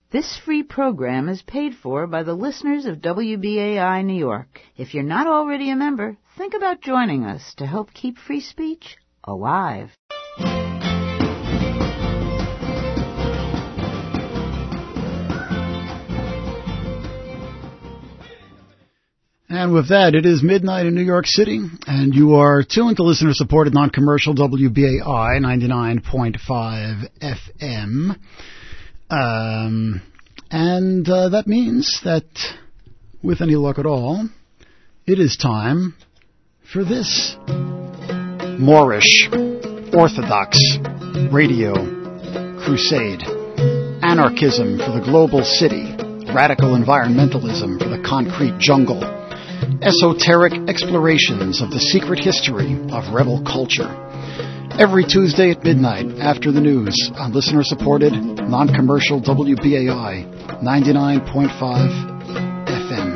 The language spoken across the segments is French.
This free program is paid for by the listeners of WBAI New York. If you're not already a member, think about joining us to help keep free speech alive. And with that, it is midnight in New York City, and you are tuned to listener-supported non-commercial WBAI 99.5 FM. And that means that, with any luck at all, it is time for this Moorish Orthodox Radio Crusade. Anarchism for the global city. Radical environmentalism for the concrete jungle. Esoteric explorations of the secret history of rebel culture. Every Tuesday at midnight after the news on listener-supported, non-commercial WBAI 99.5 FM.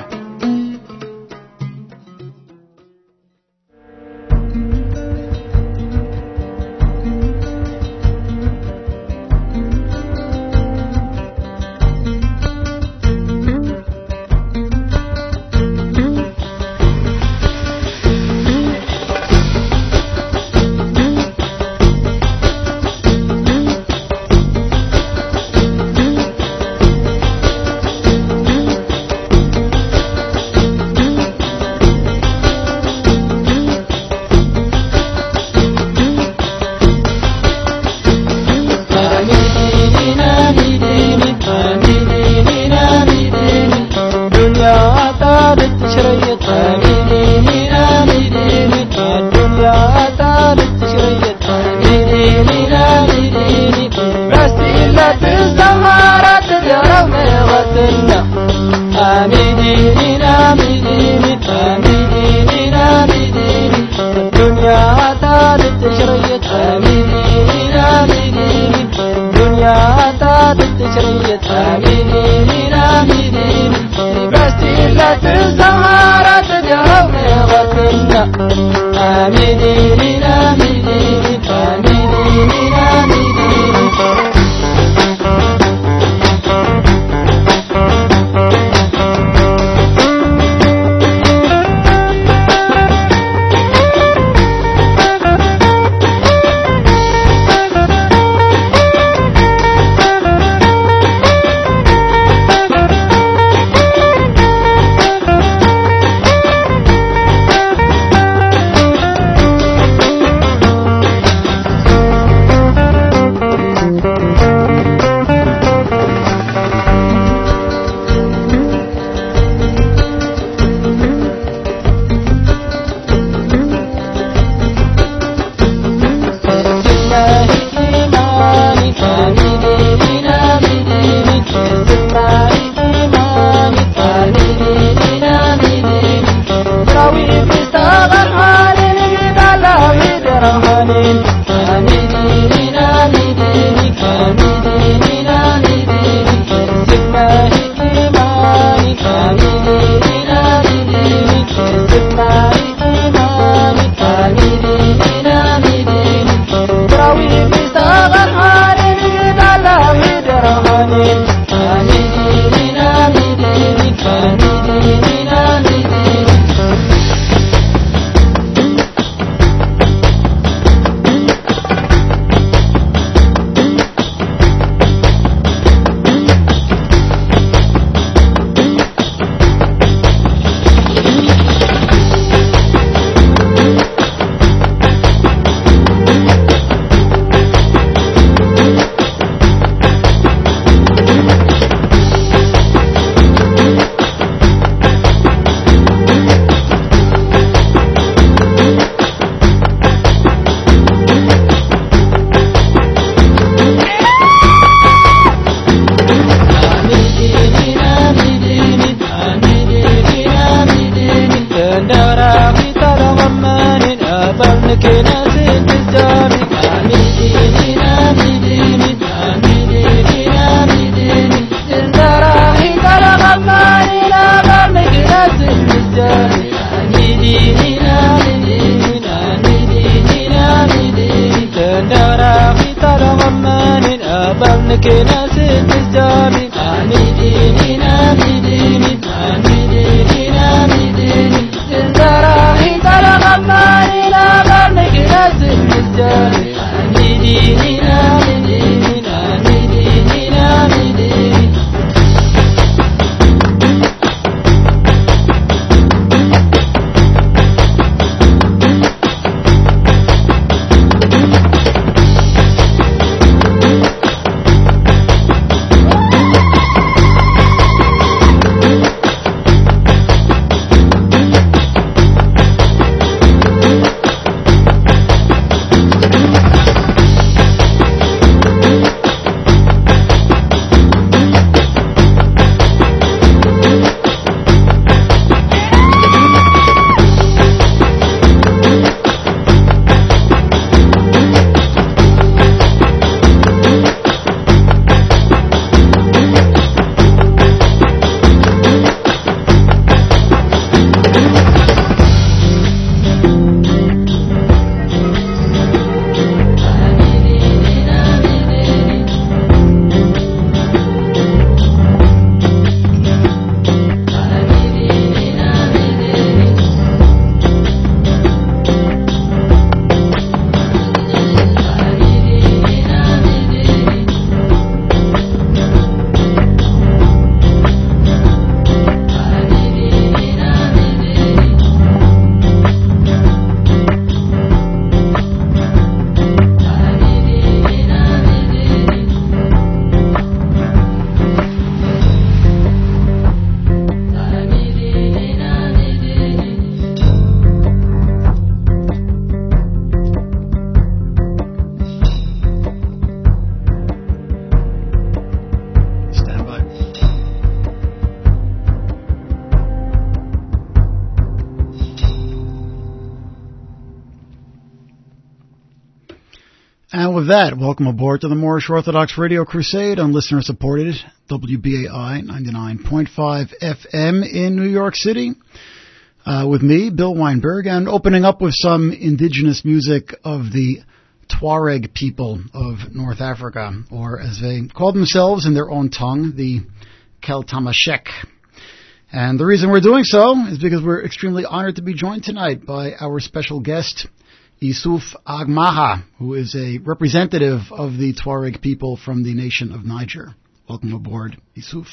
with that, welcome aboard to the Moorish Orthodox Radio Crusade on listener-supported WBAI 99.5 FM in New York City. With me, Bill Weinberg, and opening up with some indigenous music of the Tuareg people of North Africa, or as they call themselves in their own tongue, the Keltamashek. And the reason we're doing so is because we're extremely honored to be joined tonight by our special guest, Issouf Agmaha, who is a representative of the Tuareg people from the nation of Niger. Welcome aboard, Issouf.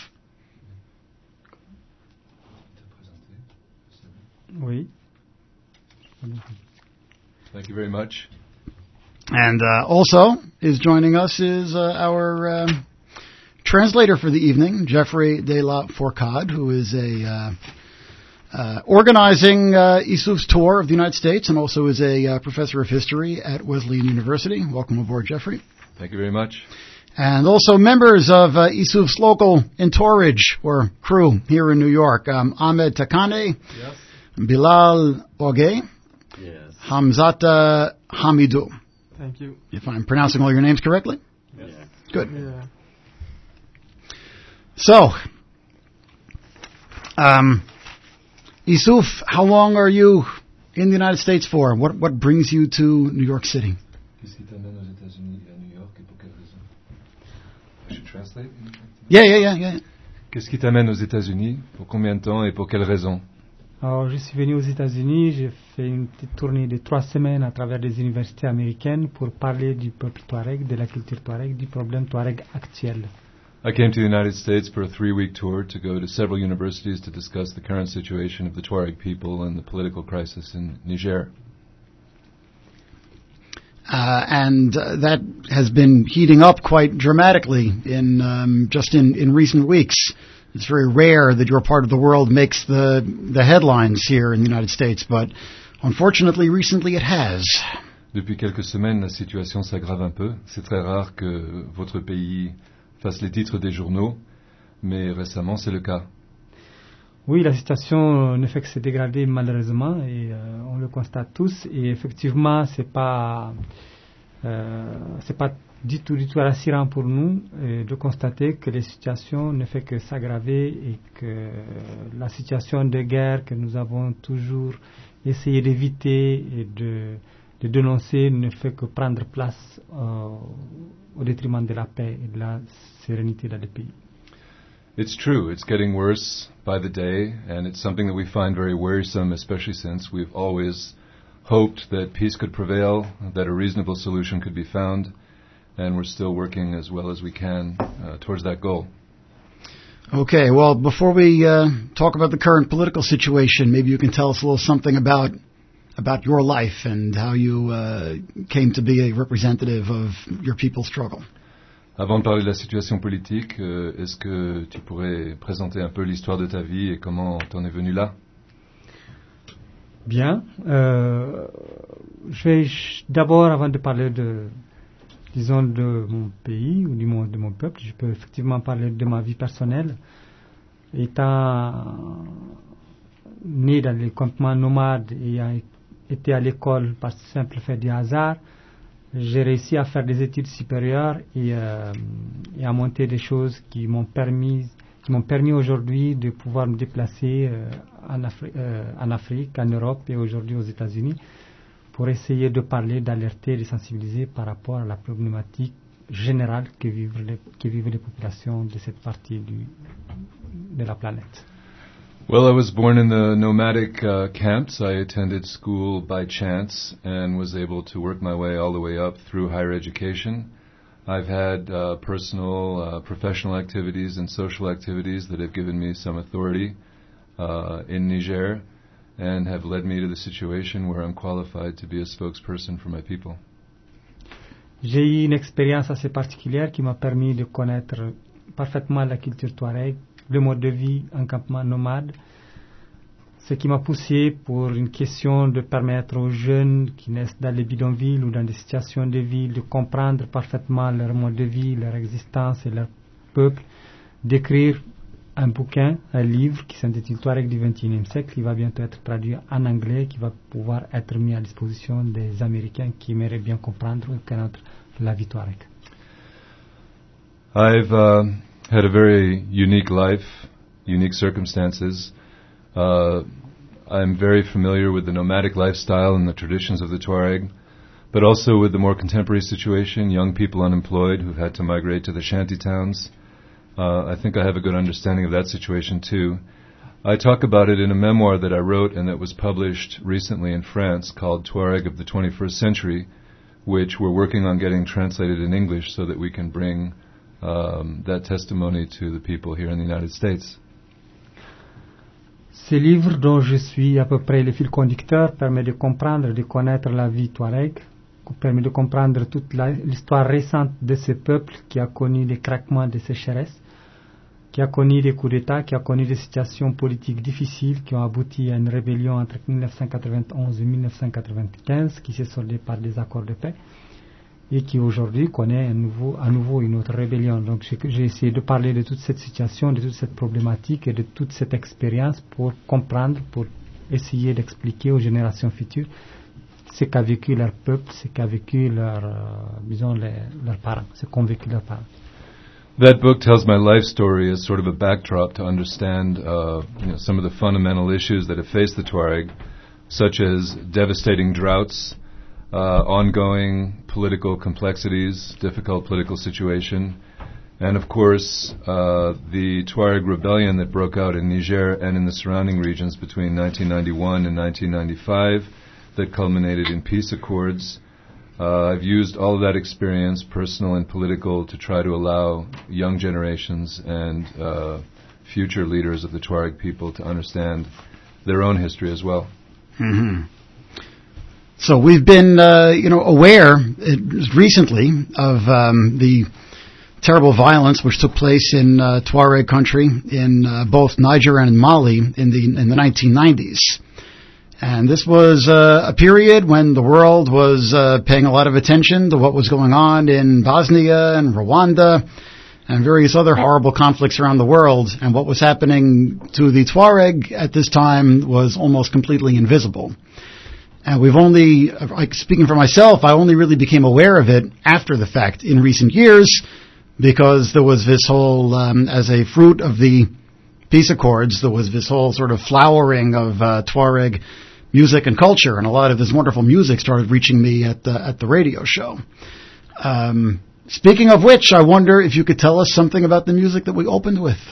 Oui. Thank you very much. And also is joining us is our translator for the evening, Jeffrey de la Fourcade, who is organizing Issouf's tour of the United States and also is a professor of history at Wesleyan University. Welcome aboard, Jeffrey. Thank you very much. And also members of Issouf's local entourage or crew here in New York, Ahmed Takane, Yes. Bilal Ogay, Yes. Hamzata Hamidou. Thank you. If I'm pronouncing all your names correctly? Yes. Good. Yeah. So, Issouf, how long are you in the United States for? What brings you to New York City? Qu'est-ce qui t'amène aux États-Unis et à New York et pour quelle raison? I should translate. Yeah. Qu'est-ce qui t'amène aux États-Unis? Pour combien de temps et pour quelle raison? Alors, je suis venu aux États-Unis, j'ai fait une petite tournée de 3 semaines à travers des universités américaines pour parler du peuple Touareg, de la culture Touareg, du problème Touareg actuel. I came to the United States for a 3-week tour to go to several universities to discuss the current situation of the Tuareg people and the political crisis in Niger. And that has been heating up quite dramatically in just in recent weeks. It's very rare that your part of the world makes the headlines here in the United States, but unfortunately, recently it has. Depuis quelques semaines, la situation s'aggrave un peu. C'est très rare que votre pays fasse les titres des journaux, mais récemment c'est le cas. Oui, la situation ne fait que se dégrader malheureusement et on le constate tous. Et effectivement, c'est pas du tout rassurant pour nous de constater que la situation ne fait que s'aggraver et que la situation de guerre que nous avons toujours essayé d'éviter et de dénoncer ne fait que prendre place au détriment de la paix et de la sérénité dans le pays. It's true, it's getting worse by the day, and it's something that we find very worrisome, especially since we've always hoped that peace could prevail, that a reasonable solution could be found, and we're still working as well as we can towards that goal. Okay, well, before we talk about the current political situation, maybe you can tell us a little something about your life and how you came to be a representative of your people's struggle. Avant de parler de la situation politique, est-ce que tu pourrais présenter un peu l'histoire de ta vie et comment t'en es venu là? Bien. Je vais d'abord, avant de parler de mon pays ou de mon peuple, je peux effectivement parler de ma vie personnelle. Étant né dans les campements nomades et ayant été à l'école par simple fait du hasard, j'ai réussi à faire des études supérieures et à monter des choses qui m'ont permis aujourd'hui de pouvoir me déplacer en Afrique, en Europe et aujourd'hui aux États-Unis pour essayer de parler, d'alerter, de sensibiliser par rapport à la problématique générale que vivent les populations de cette partie de la planète. Well, I was born in the nomadic camps. I attended school by chance and was able to work my way all the way up through higher education. I've had personal, professional activities and social activities that have given me some authority in Niger and have led me to the situation where I'm qualified to be a spokesperson for my people. J'ai eu une expérience assez particulière qui m'a permis de connaître parfaitement la culture touareg, le mode de vie en campement nomade, ce qui m'a poussé pour une question de permettre aux jeunes qui naissent dans les bidonvilles ou dans des situations de ville de comprendre parfaitement leur mode de vie, leur existence et leur peuple, d'écrire un bouquin, un livre qui s'intitule Touareg du XXIe siècle, qui va bientôt être traduit en anglais, qui va pouvoir être mis à disposition des Américains qui aimeraient bien comprendre ou connaître la vie Touareg. I've had a very unique life, unique circumstances. I'm very familiar with the nomadic lifestyle and the traditions of the Tuareg, but also with the more contemporary situation, young people unemployed who've had to migrate to the shanty towns. I think I have a good understanding of that situation too. I talk about it in a memoir that I wrote and that was published recently in France called Tuareg of the 21st Century, which we're working on getting translated in English so that we can bring that testimony to the people here in the United States. Ce livre, dont je suis à peu près le fil conducteur, permet de comprendre et de connaître la vie Touareg, permet de comprendre toute l'histoire récente de ce peuple qui a connu les craquements de sécheresse, qui a connu des coups d'État, qui a connu des situations politiques difficiles qui ont abouti à une rébellion entre 1991 et 1995 qui s'est soldée par des accords de paix et qui aujourd'hui connaît à nouveau une autre rébellion. Donc j'ai essayé de parler de toute cette situation, de toute cette problématique et de toute cette expérience pour comprendre, pour essayer d'expliquer aux générations futures ce qu'a vécu leur peuple, ce qu'a vécu leurs parents, ce qu'ont vécu leurs parents. That book tells my life story as sort of a backdrop to understand some of the fundamental issues that have faced the Tuareg, such as devastating droughts, ongoing political complexities, difficult political situation, and of course the Tuareg rebellion that broke out in Niger and in the surrounding regions between 1991 and 1995 that culminated in peace accords. I've used all of that experience, personal and political, to try to allow young generations and future leaders of the Tuareg people to understand their own history as well. Mm-hmm. So we've been, aware recently of the terrible violence which took place in Tuareg country in both Niger and Mali in the 1990s. And this was a period when the world was paying a lot of attention to what was going on in Bosnia and Rwanda and various other horrible conflicts around the world. And what was happening to the Tuareg at this time was almost completely invisible. And we've only, speaking for myself, I only really became aware of it after the fact in recent years because there was this whole, as a fruit of the peace accords, there was this whole sort of flowering of Tuareg music and culture, and a lot of this wonderful music started reaching me at the radio show. Speaking of which, I wonder if you could tell us something about the music that we opened with.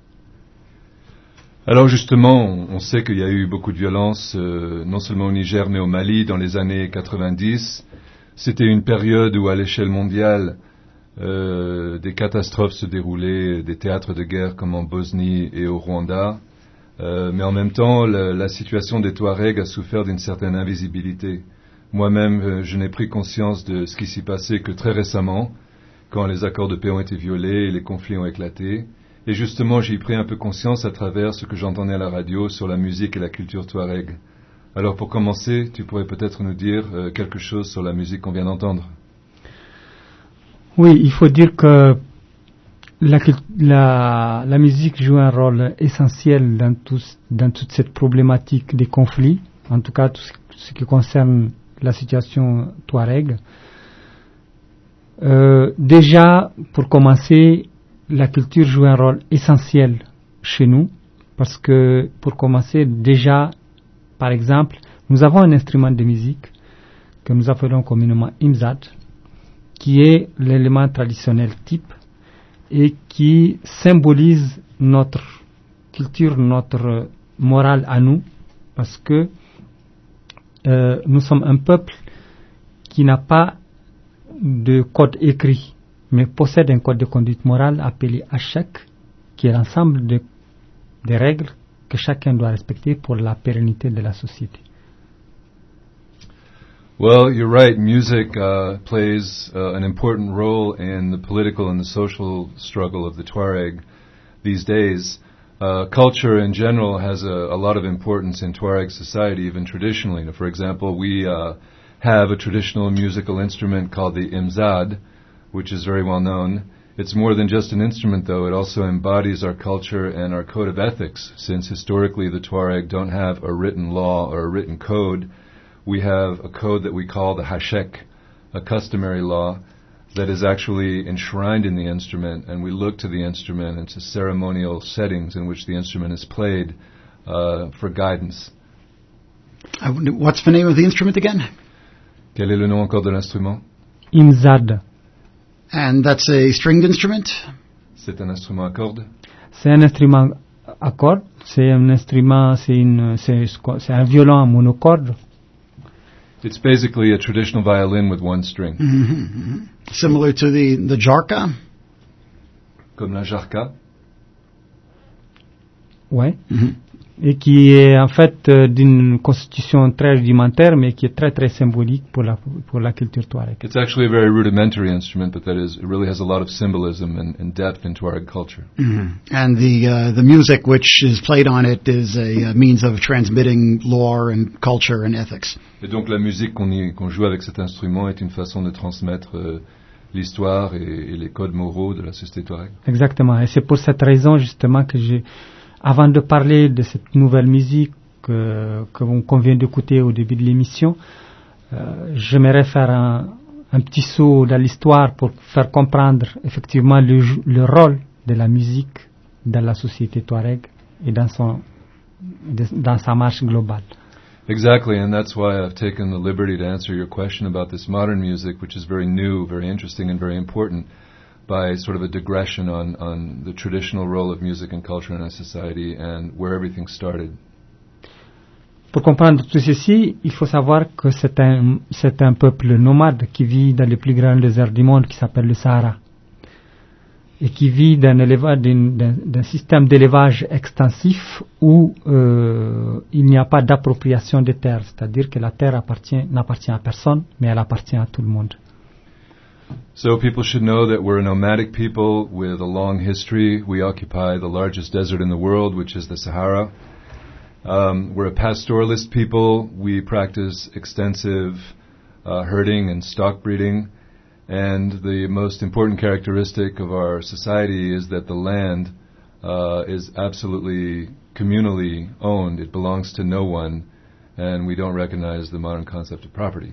Alors justement, on sait qu'il y a eu beaucoup de violence, non seulement au Niger, mais au Mali dans les années 90. C'était une période où, à l'échelle mondiale, des catastrophes se déroulaient, des théâtres de guerre comme en Bosnie et au Rwanda. Mais en même temps, la situation des Touaregs a souffert d'une certaine invisibilité. Moi-même, je n'ai pris conscience de ce qui s'y passait que très récemment, quand les accords de paix ont été violés et les conflits ont éclaté. Et justement, j'y ai pris un peu conscience à travers ce que j'entendais à la radio sur la musique et la culture Touareg. Alors pour commencer, tu pourrais peut-être nous dire quelque chose sur la musique qu'on vient d'entendre. Oui, il faut dire que la musique joue un rôle essentiel dans toute cette problématique des conflits, en tout cas tout ce qui concerne la situation Touareg. Déjà, pour commencer, la culture joue un rôle essentiel chez nous, parce que, pour commencer, déjà, par exemple, nous avons un instrument de musique que nous appelons communément imzad, qui est l'élément traditionnel type et qui symbolise notre culture, notre morale à nous, parce que nous sommes un peuple qui n'a pas de code écrit, mais possède un code de conduite morale appelé Ashek, qui est l'ensemble des règles que chacun doit respecter pour la pérennité de la société. Well, you're right. Music plays an important role in the political and the social struggle of the Tuareg these days. Culture in general has a lot of importance in Tuareg society, even traditionally. For example, we have a traditional musical instrument called the imzad, which is very well known. It's more than just an instrument, though. It also embodies our culture and our code of ethics, since historically the Tuareg don't have a written law or a written code. We have a code that we call the hashek, a customary law that is actually enshrined in the instrument, and we look to the instrument and to ceremonial settings in which the instrument is played for guidance. What's the name of the instrument again? Quel est le nom encore de l'instrument? Imzad. And that's a stringed instrument? C'est un instrument à cordes. C'est un instrument à cordes. C'est un instrument, c'est un violon à monocorde. It's basically a traditional violin with one string. Similar to the jarka? Comme la jarka. Ouais. Et qui est en fait d'une constitution très rudimentaire, mais qui est très très symbolique pour la culture touareg. It's actually a very rudimentary instrument, but it really has a lot of symbolism and depth in Tuareg culture. And the music which is played on it is a means of transmitting lore and culture and ethics. Et donc la musique qu'on joue avec cet instrument est une façon de transmettre l'histoire et les codes moraux de la société touareg. Exactement. Et c'est pour cette raison justement que avant de parler de cette nouvelle musique qu'on vient d'écouter au début de l'émission, j'aimerais faire un petit saut dans l'histoire pour faire comprendre effectivement le rôle de la musique dans la société touareg et dans sa marche globale. Exactly, and that's why I've taken the liberty to answer your question about this modern music, which is very new, very interesting, and very important, by sort of a digression on the traditional role of music and culture in our society and where everything started. Pour comprendre tout ceci, il faut savoir que c'est un peuple nomade qui vit dans le plus grand désert du monde qui s'appelle le Sahara et qui vit d'un système d'élevage extensif où il n'y a pas d'appropriation des terres, c'est-à-dire que la terre n'appartient à personne, mais elle appartient à tout le monde. So people should know that we're a nomadic people with a long history. We occupy the largest desert in the world, which is the Sahara. We're a pastoralist people. We practice extensive herding and stock breeding. And the most important characteristic of our society is that the land is absolutely communally owned. It belongs to no one, and we don't recognize the modern concept of property.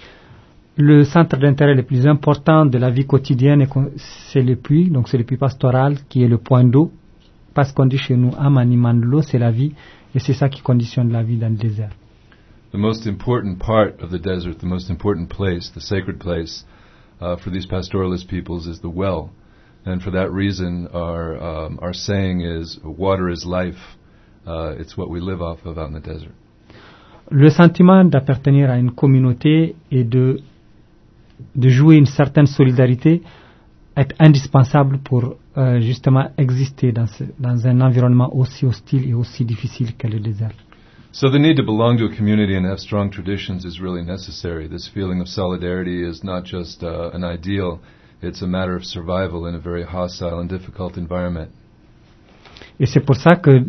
Le centre d'intérêt le plus important de la vie quotidienne, c'est le puits, donc c'est le puits pastoral qui est le point d'eau, parce qu'on dit chez nous, maniement de l'eau, c'est la vie, et c'est ça qui conditionne la vie dans le désert. The most important part of the desert, the most important place, the sacred place for these pastoralist peoples is the well, and for that reason our saying is, water is life. It's what we live off of out in the desert. Le sentiment d'appartenir à une communauté et de jouer une certaine solidarité est indispensable pour justement exister dans un environnement aussi hostile et aussi difficile que le désert. So the need to belong to a community and have strong traditions is really necessary. This feeling of solidarity is not just an ideal, it's a matter of survival in a very hostile and difficult environment. Et c'est pour ça que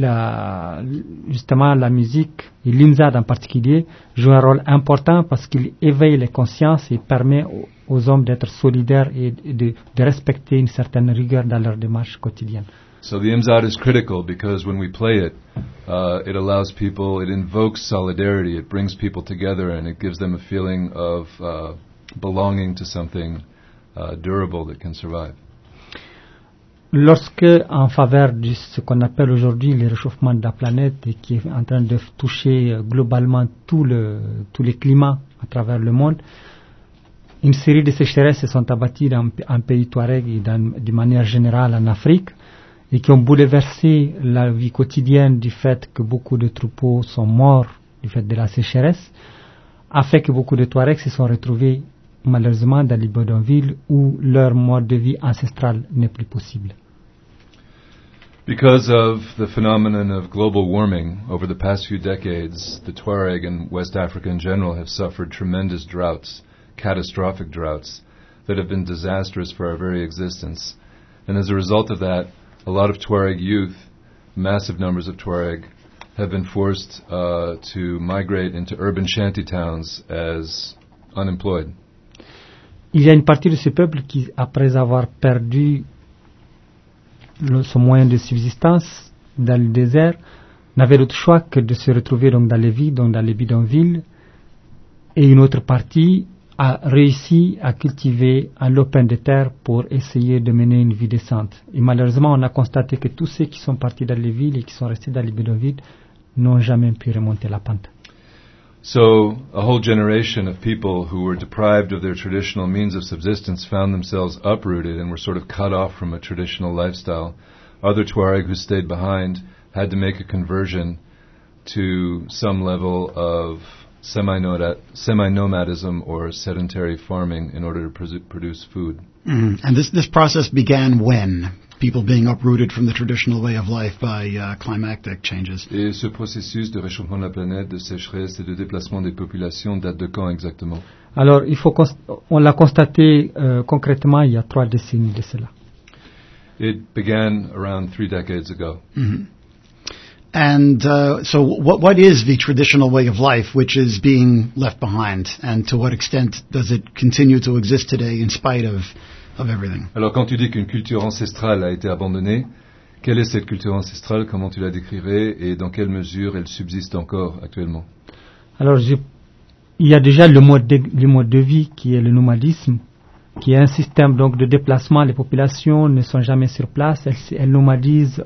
justement la musique, et l'imzad en particulier, joue un rôle important parce qu'il éveille les consciences et permet aux hommes d'être solidaires et de respecter une certaine rigueur dans leur démarche quotidienne. So the imzad is critical because when we play it, it allows people, it invokes solidarity, it brings people together and it gives them a feeling of belonging to something durable that can survive. Lorsque, en faveur de ce qu'on appelle aujourd'hui le réchauffement de la planète et qui est en train de toucher globalement tous les climats à travers le monde, une série de sécheresses se sont abattues en pays touareg et de manière générale en Afrique et qui ont bouleversé la vie quotidienne du fait que beaucoup de troupeaux sont morts du fait de la sécheresse, a fait que beaucoup de Touaregs se sont retrouvés malheureusement dans les bidonvilles où leur mode de vie ancestral n'est plus possible. Because of the phenomenon of global warming, over the past few decades, the Tuareg and West Africa in general have suffered tremendous droughts, catastrophic droughts, that have been disastrous for our very existence. And as a result of that, a lot of Tuareg youth, massive numbers of Tuareg, have been forced to migrate into urban shanty towns as unemployed. il y a une partie de ce peuple qui, après avoir perdu son moyen de subsistance dans le désert, n'avait d'autre choix que de se retrouver donc dans les villes, donc dans les bidonvilles, et une autre partie a réussi à cultiver un lopin de terre pour essayer de mener une vie décente. Et malheureusement, on a constaté que tous ceux qui sont partis dans les villes et qui sont restés dans les bidonvilles n'ont jamais pu remonter la pente. So a whole generation of people who were deprived of their traditional means of subsistence found themselves uprooted and were sort of cut off from a traditional lifestyle. Other Tuareg who stayed behind had to make a conversion to some level of semi-nomadism or sedentary farming in order to produce food. And this process began when? People being uprooted from the traditional way of life by climatic changes. Et ce processus de réchauffement de la planète, de sécheresse et de déplacement des populations date de quand exactement? Alors, on l'a constaté concrètement il y a 3 décennies de cela. It began around 3 decades ago. Mm-hmm. And so what is the traditional way of life which is being left behind, and to what extent does it continue to exist today in spite of everything? Alors quand tu dis qu'une culture ancestrale a été abandonnée, quelle est cette culture ancestrale, comment tu la décrirais et dans quelle mesure elle subsiste encore actuellement? Alors il y a déjà le mode de vie qui est le nomadisme, qui est un système donc de déplacement. Les populations ne sont jamais sur place, elles nomadisent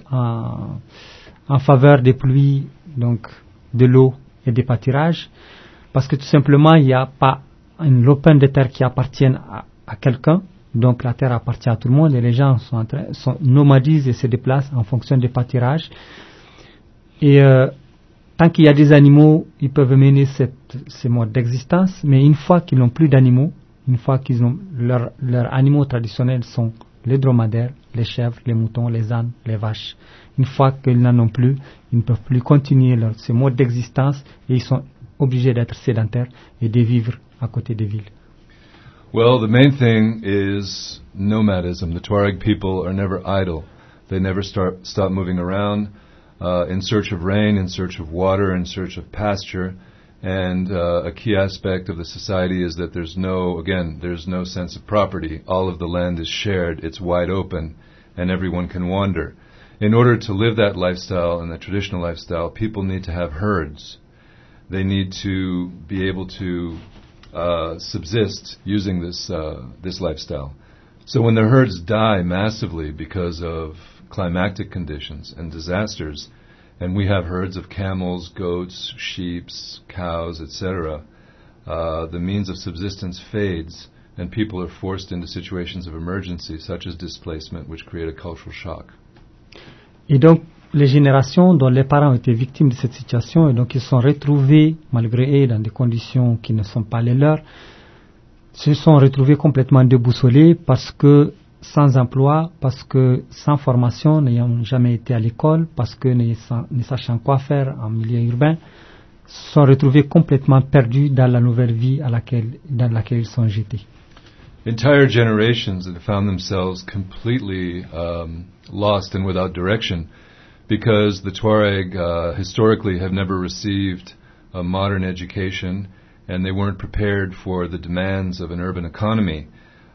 en faveur des pluies, donc de l'eau et des pâturages, parce que tout simplement il n'y a pas un lopin de terre qui appartienne à quelqu'un, donc la terre appartient à tout le monde et les gens nomadisent et se déplacent en fonction des pâturages. Et tant qu'il y a des animaux, ils peuvent mener ces modes d'existence, mais une fois qu'ils n'ont plus d'animaux, une fois qu'ils ont leurs animaux traditionnels sont les dromadaires, les chèvres, les moutons, les ânes, les vaches. Une fois qu'ils n'en ont plus, ils ne peuvent plus continuer ce mode d'existence et ils sont obligés d'être sédentaires et de vivre à côté des villes. Well, the main thing is nomadism. The Tuareg people are never idle. They never stop moving around in search of rain, in search of water, in search of pasture. And a key aspect of the society is that there's no sense of property. All of the land is shared, it's wide open, and everyone can wander. In order to live that lifestyle and that traditional lifestyle, people need to have herds. They need to be able to subsist using this lifestyle. So when the herds die massively because of climatic conditions and disasters, and we have herds of camels, goats, sheep, cows, etc., the means of subsistence fades, and people are forced into situations of emergency, such as displacement, which create a cultural shock. Et donc, les générations dont les parents ont été victimes de cette situation, et donc ils sont retrouvés, malgré eux, dans des conditions qui ne sont pas les leurs, se sont retrouvés complètement déboussolés parce que sans emploi, parce que sans formation, n'ayant jamais été à l'école, parce que ne sachant quoi faire en milieu urbain, se sont retrouvés complètement perdus dans la nouvelle vie dans laquelle ils sont jetés. Entire generations have found themselves completely lost and without direction because the Tuareg historically have never received a modern education and they weren't prepared for the demands of an urban economy.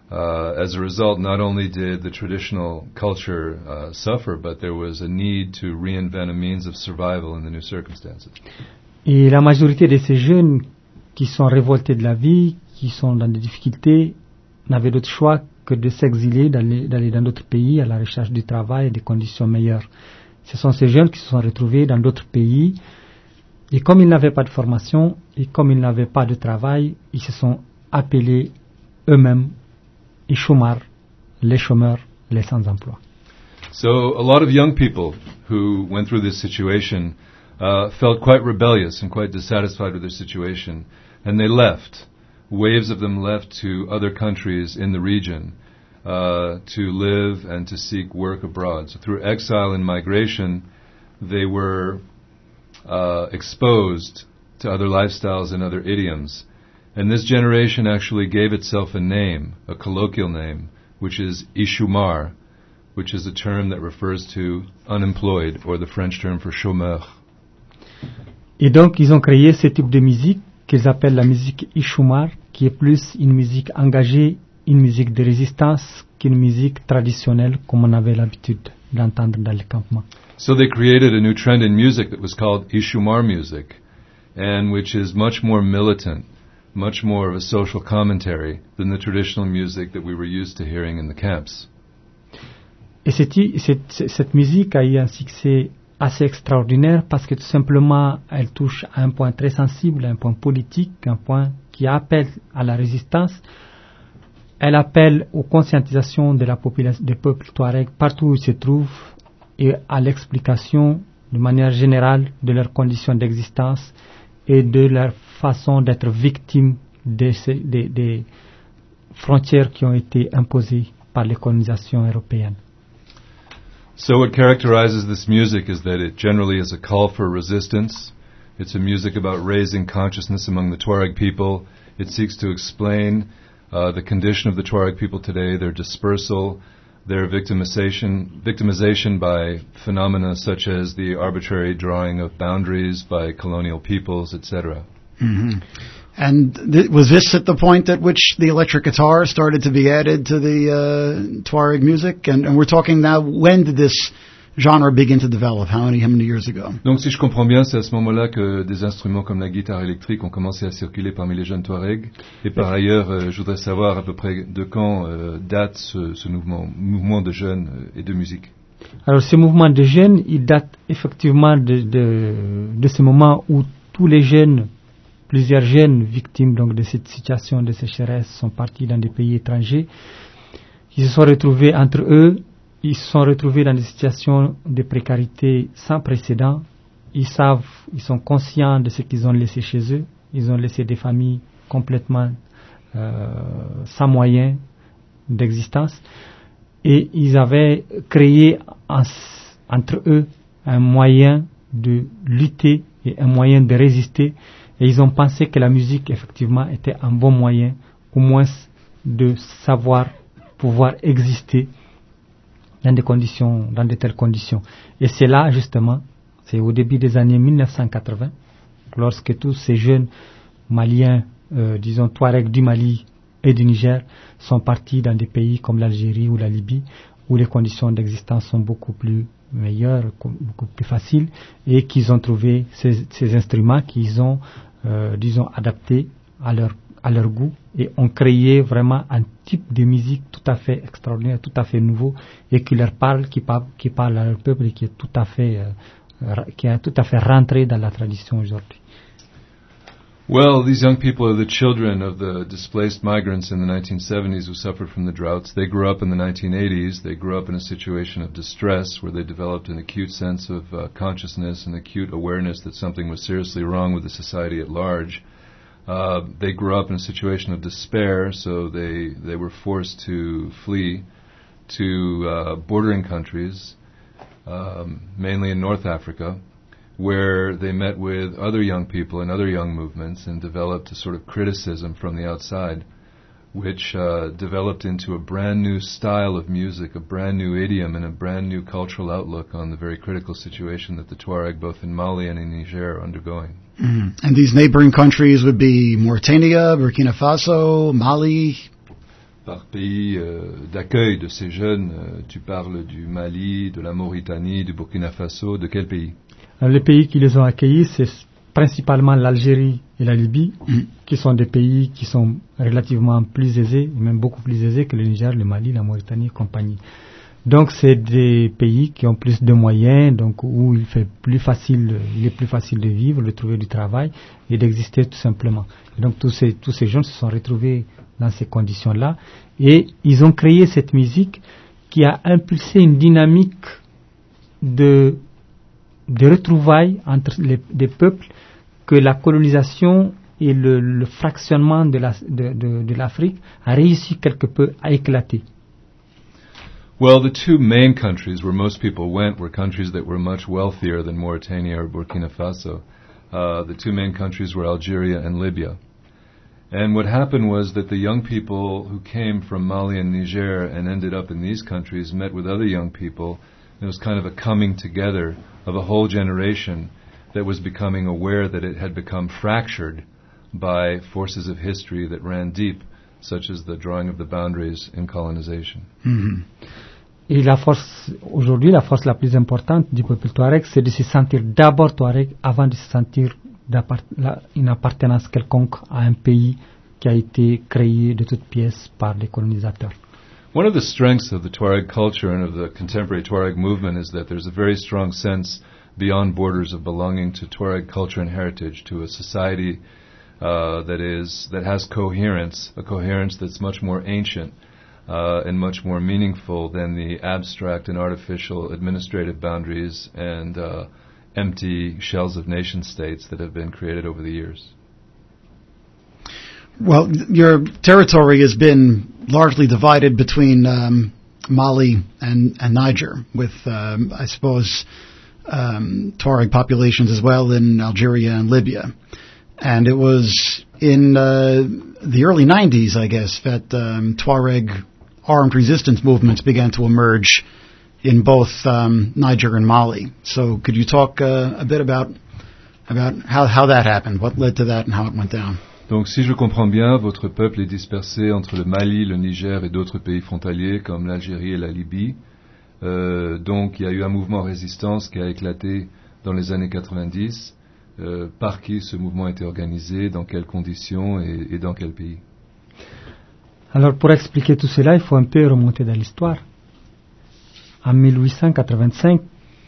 As a result, not only did the traditional culture suffer, but there was a need to reinvent a means of survival in the new circumstances. Et la majorité de ces jeunes qui sont révoltés de la vie, qui sont dans des difficultés, n'avaient d'autre choix que de s'exiler, d'aller dans d'autres pays à la recherche du travail et des conditions meilleures. Ce sont ces jeunes qui se sont retrouvés dans d'autres pays et comme ils n'avaient pas de formation et comme ils n'avaient pas de travail, ils se sont appelés eux-mêmes Ishumar, les chômeurs, les sans-emploi. So a lot of young people who went through this situation felt quite rebellious and quite dissatisfied with their situation, and they left. Waves of them left to other countries in the region to live and to seek work abroad. So through exile and migration, they were exposed to other lifestyles and other idioms. And this generation actually gave itself a name, a colloquial name, which is Ishumar, which is a term that refers to unemployed, or the French term for chômeur. Et donc, ils ont créé ce type de musique qu'ils appellent la musique Ishumar, qui est plus une musique engagée, une musique de résistance qu'une musique traditionnelle comme on avait l'habitude d'entendre dans les campements. So they created a new trend in music that was called Ishumar music, and which is much more militant, much more of a social commentary than the traditional music that we were used to hearing in the camps. Et cette musique a eu un succès assez extraordinaire parce que tout simplement elle touche à un point très sensible, un point politique, un point qui appelle à la résistance. Elle appelle aux conscientisations de la population, des peuples touaregs partout où ils se trouvent et à l'explication de manière générale de leurs conditions d'existence et de leur façon d'être victimes des frontières qui ont été imposées par les colonisations européennes. So what characterizes this music is that it generally is a call for resistance. It's a music about raising consciousness among the Tuareg people. It seeks to explain the condition of the Tuareg people today, their dispersal, their victimization by phenomena such as the arbitrary drawing of boundaries by colonial peoples, etc. Mm-hmm. And was this at the point at which the electric guitar started to be added to the Tuareg music? And we're talking now, when did this genre begin to develop? How many years ago? Donc si je comprends bien, c'est à ce moment-là que des instruments comme la guitare électrique ont commencé à circuler parmi les jeunes Touaregs. Et par ailleurs, je voudrais savoir à peu près de quand date ce mouvement de jeunes et de musique. Alors ce mouvement de jeunes, il date effectivement de ce moment où tous les jeunes, plusieurs jeunes victimes donc de cette situation de sécheresse sont partis dans des pays étrangers. Ils se sont retrouvés entre eux. Ils se sont retrouvés dans des situations de précarité sans précédent. Ils sont conscients de ce qu'ils ont laissé chez eux. Ils ont laissé des familles complètement sans moyens d'existence. Et ils avaient créé entre eux un moyen de lutter et un moyen de résister. Et ils ont pensé que la musique, effectivement, était un bon moyen, au moins, de pouvoir exister dans de telles conditions. Et c'est là, justement, c'est au début des années 1980, lorsque tous ces jeunes Maliens, Touaregs du Mali et du Niger, sont partis dans des pays comme l'Algérie ou la Libye, où les conditions d'existence sont beaucoup plus meilleures, beaucoup plus faciles, et qu'ils ont trouvé ces instruments qu'ils ont, adaptés à leur goût, et ont créé vraiment un type de musique tout à fait extraordinaire, tout à fait nouveau, et qui leur parle, qui parle à leur peuple, et qui est tout à fait rentré dans la tradition aujourd'hui. Well, these young people are the children of the displaced migrants in the 1970s who suffered from the droughts. They grew up in the 1980s. They grew up in a situation of distress where they developed an acute sense of consciousness and acute awareness that something was seriously wrong with the society at large. They grew up in a situation of despair, so they were forced to flee to bordering countries, mainly in North Africa, where they met with other young people and other young movements and developed a sort of criticism from the outside, which developed into a brand new style of music, a brand new idiom, and a brand new cultural outlook on the very critical situation that the Tuareg, both in Mali and in Niger, are undergoing. Mm. And these neighboring countries would be Mauritania, Burkina Faso, Mali. Par pays d'accueil de ces jeunes, tu parles du Mali, de la Mauritanie, du Burkina Faso, de quel pays? Les pays qui les ont accueillis, c'est principalement l'Algérie et la Libye, qui sont des pays qui sont relativement plus aisés, même beaucoup plus aisés que le Niger, le Mali, la Mauritanie et compagnie. Donc c'est des pays qui ont plus de moyens, donc où il est plus facile de vivre, de trouver du travail et d'exister tout simplement. Et donc tous ces jeunes se sont retrouvés dans ces conditions-là et ils ont créé cette musique qui a impulsé une dynamique de retrouvailles entre des peuples que la colonisation et le fractionnement de l'Afrique a réussi quelque peu à éclater. Well, the two main countries where most people went were countries that were much wealthier than Mauritania or Burkina Faso. The two main countries were Algeria and Libya. And what happened was that the young people who came from Mali and Niger and ended up in these countries met with other young people. It was kind of a coming together of a whole generation that was becoming aware that it had become fractured by forces of history that ran deep, such as the drawing of the boundaries in colonization. Mhm. Et aujourd'hui, la force la plus importante du peuple Touareg, c'est de se sentir d'abord Touareg avant de se sentir une appartenance quelconque à un pays qui a été créé de toutes pièces par les colonisateurs. One of the strengths of the Tuareg culture and of the contemporary Tuareg movement is that there's a very strong sense beyond borders of belonging to Tuareg culture and heritage, to a society that has coherence, a coherence that's much more ancient and much more meaningful than the abstract and artificial administrative boundaries and empty shells of nation states that have been created over the years. Well, your territory has been largely divided between Mali and Niger, with, I suppose, Tuareg populations as well in Algeria and Libya. And it was in the early 90s, I guess, that Tuareg armed resistance movements began to emerge in both Niger and Mali. So could you talk a bit about how that happened, what led to that and how it went down? Donc, si je comprends bien, votre peuple est dispersé entre le Mali, le Niger et d'autres pays frontaliers comme l'Algérie et la Libye. Donc, il y a eu un mouvement résistance qui a éclaté dans les années 90. Par qui ce mouvement a été organisé, dans quelles conditions et dans quel pays? Alors, pour expliquer tout cela, il faut un peu remonter dans l'histoire. En 1885,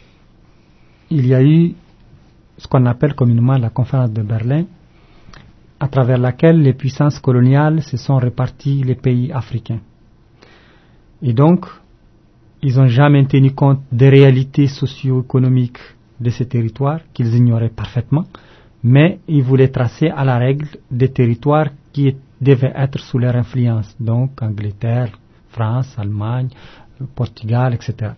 il y a eu ce qu'on appelle communément la conférence de Berlin, à travers laquelle les puissances coloniales se sont réparties les pays africains. Et donc, ils n'ont jamais tenu compte des réalités socio-économiques de ces territoires, qu'ils ignoraient parfaitement, mais ils voulaient tracer à la règle des territoires qui devaient être sous leur influence, donc Angleterre, France, Allemagne, Portugal, etc.,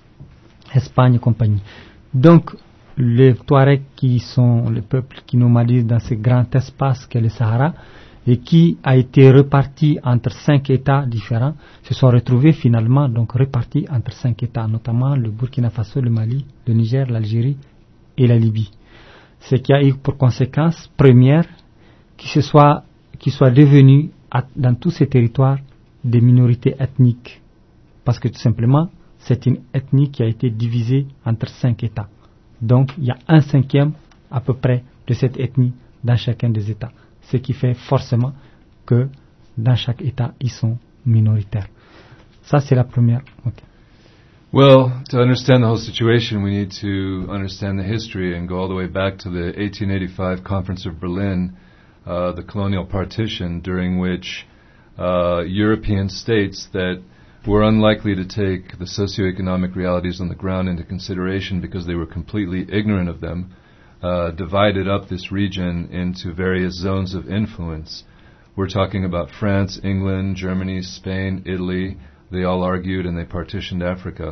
Espagne et compagnie. Donc, les Touaregs, qui sont les peuples qui nomadisent dans ce grand espace qu'est le Sahara et qui a été reparti entre 5 États différents, se sont retrouvés finalement donc répartis entre 5 États, notamment le Burkina Faso, le Mali, le Niger, l'Algérie et la Libye. Ce qui a eu pour conséquence première qu'ils soient devenus dans tous ces territoires des minorités ethniques, parce que tout simplement c'est une ethnie qui a été divisée entre 5 États. Donc, il y a 1/5 à peu près de cette ethnie dans chacun des États. Ce qui fait forcément que dans chaque État, ils sont minoritaires. Ça, c'est la première. Okay. Well, to understand the whole situation, we need to understand the history and go all the way back to the 1885 Conference of Berlin, the colonial partition, during which European states that were unlikely to take the socioeconomic realities on the ground into consideration because they were completely ignorant of them, divided up this region into various zones of influence. We're talking about France, England, Germany, Spain, Italy. They all argued and they partitioned Africa.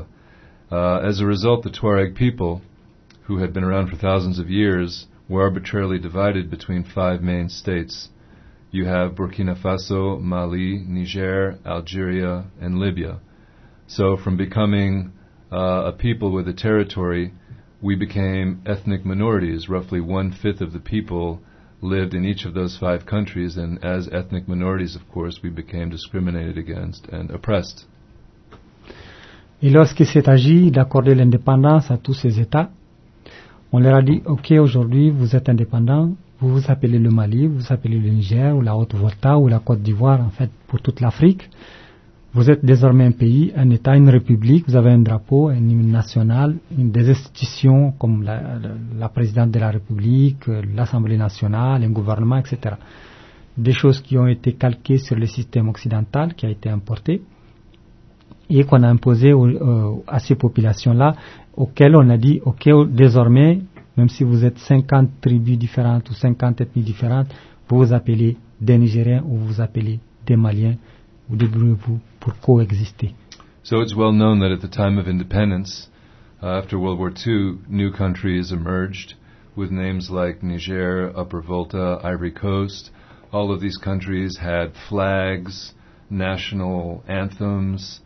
As a result, the Tuareg people, who had been around for thousands of years, were arbitrarily divided between 5 main states. You have Burkina Faso, Mali, Niger, Algeria, and Libya. So from becoming a people with a territory, we became ethnic minorities. Roughly 1/5 of the people lived in each of those 5 countries, and as ethnic minorities, of course, we became discriminated against and oppressed. Et lorsqu'il s'est agi d'accorder l'indépendance à tous ces États, on leur a dit, OK, aujourd'hui, vous êtes indépendants, vous vous appelez le Mali, vous vous appelez le Niger, ou la Haute-Volta, ou la Côte d'Ivoire, en fait, pour toute l'Afrique. Vous êtes désormais un pays, un État, une république, vous avez un drapeau, un hymne national, des institutions comme la présidente de la République, l'Assemblée nationale, un gouvernement, etc. Des choses qui ont été calquées sur le système occidental qui a été importé et qu'on a imposé à ces populations-là, auxquelles on a dit, OK, désormais, même si vous êtes 50 tribus différentes ou 50 ethnies différentes, vous vous appelez des Nigériens ou vous vous appelez des Maliens, ou débrouillez-vous pour coexister. So it's well known that at the time of independence, after World War II, new countries emerged with names like Niger, Upper Volta, Ivory Coast. All of these countries had flags, national anthems,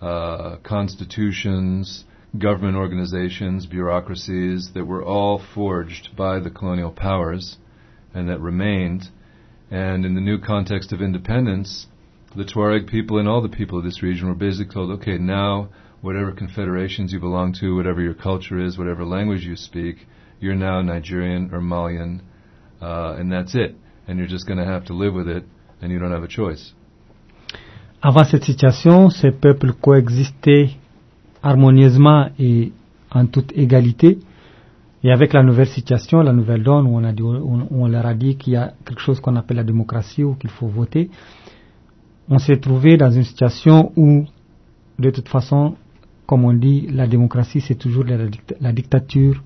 constitutions, government organizations, bureaucracies that were all forged by the colonial powers and that remained. And in the new context of independence, the Tuareg people and all the people of this region were basically told, okay, now whatever confederations you belong to, whatever your culture is, whatever language you speak, you're now Nigerian or Malian, and that's it. And you're just going to have to live with it, and you don't have a choice. Avant cette situation, ces peuples coexistaient harmonieusement et en toute égalité. Et avec la nouvelle situation, la nouvelle donne, où on leur a dit qu'il y a quelque chose qu'on appelle la démocratie ou qu'il faut voter, on s'est trouvé dans une situation où, de toute façon, comme on dit, la démocratie, c'est toujours la dictature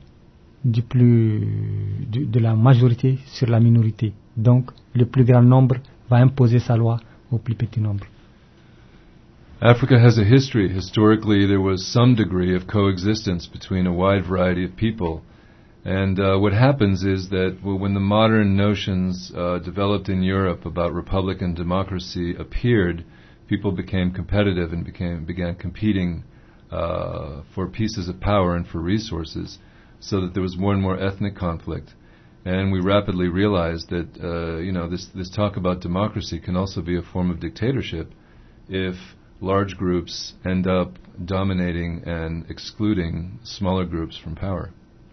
de la majorité sur la minorité. Donc, le plus grand nombre va imposer sa loi au plus petit nombre. Africa has a history. Historically, there was some degree of coexistence between a wide variety of people. And what happens is that when the modern notions developed in Europe about republic and democracy appeared, people became competitive and began competing for pieces of power and for resources, so that there was more and more ethnic conflict. And we rapidly realized that this talk about democracy can also be a form of dictatorship if large groups end up dominating and excluding smaller groups from power.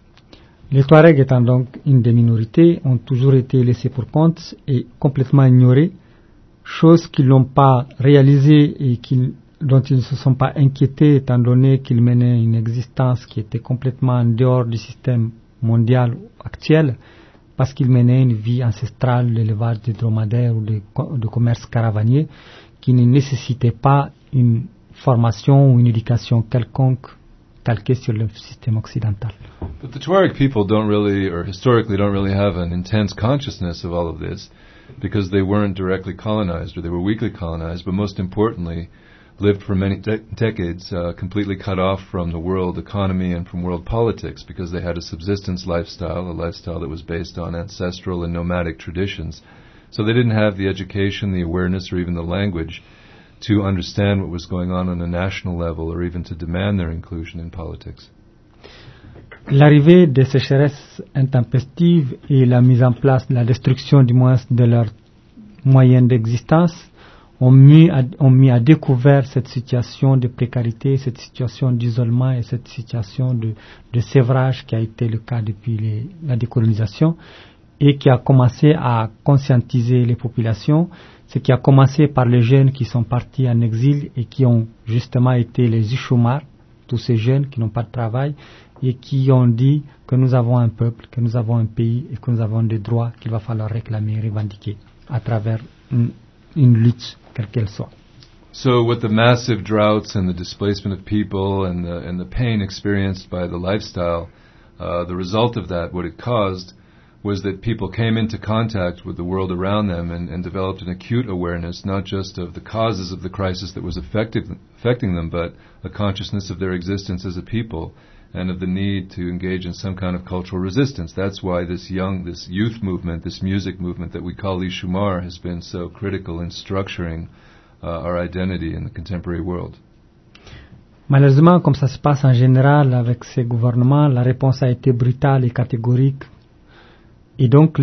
Les Touaregs, étant donc une des minorités, ont toujours été laissés pour compte et complètement ignorés, chose qu'ils n'ont pas réalisée et dont ils ne se sont pas inquiétés, étant donné qu'ils menaient une existence qui était complètement en dehors du système mondial actuel, parce qu'ils menaient une vie ancestrale d'élevage de dromadaires ou de commerce caravanier, qui ne nécessitait pas une formation ou une éducation quelconque calquée sur le système occidental. But the Tuareg people historically don't really have an intense consciousness of all of this, because they weren't directly colonized, or they were weakly colonized, but most importantly, lived for many decades completely cut off from the world economy and from world politics, because they had a subsistence lifestyle, a lifestyle that was based on ancestral and nomadic traditions. So they didn't have the education, the awareness, or even the language to understand what was going on a national level, or even to demand their inclusion in politics. L'arrivée des sécheresses intempestives et la mise en place, la destruction du moins de leurs moyens d'existence ont mis à découvert cette situation de précarité, cette situation d'isolement et cette situation de sévrage qui a été le cas depuis la décolonisation, et qui a commencé à conscientiser les populations, ce qui a commencé par les jeunes qui sont partis en exil et qui ont justement été les Ishumar, tous ces jeunes qui n'ont pas de travail et qui ont dit que nous avons un peuple, que nous avons un pays et que nous avons des droits qu'il va falloir réclamer et revendiquer à travers une lutte, quelle qu'elle soit. So with the massive droughts and the displacement of people and the pain experienced by the lifestyle, the result of that, what it caused, was that people came into contact with the world around them and developed an acute awareness, not just of the causes of the crisis that was affecting them, but a consciousness of their existence as a people and of the need to engage in some kind of cultural resistance. That's why this youth movement, this music movement that we call Ishumar, has been so critical in structuring our identity in the contemporary world. Malheureusement, comme ça se passe en général avec ces gouvernements, la réponse a été brutale et catégorique. Et donc,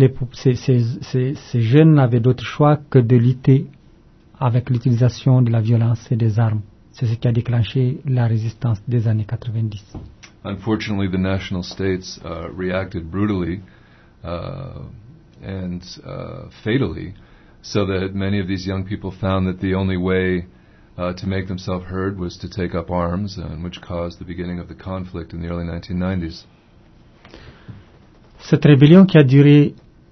ces jeunes n'avaient d'autre choix que de lutter avec l'utilisation de la violence et des armes. C'est ce qui a déclenché la résistance des années 90. Unfortunately, the national states reacted brutally and fatally, so that many of these young people found that the only way to make themselves heard was to take up arms, which caused the beginning of the conflict in the early 1990s. Cette rébellion qui a duré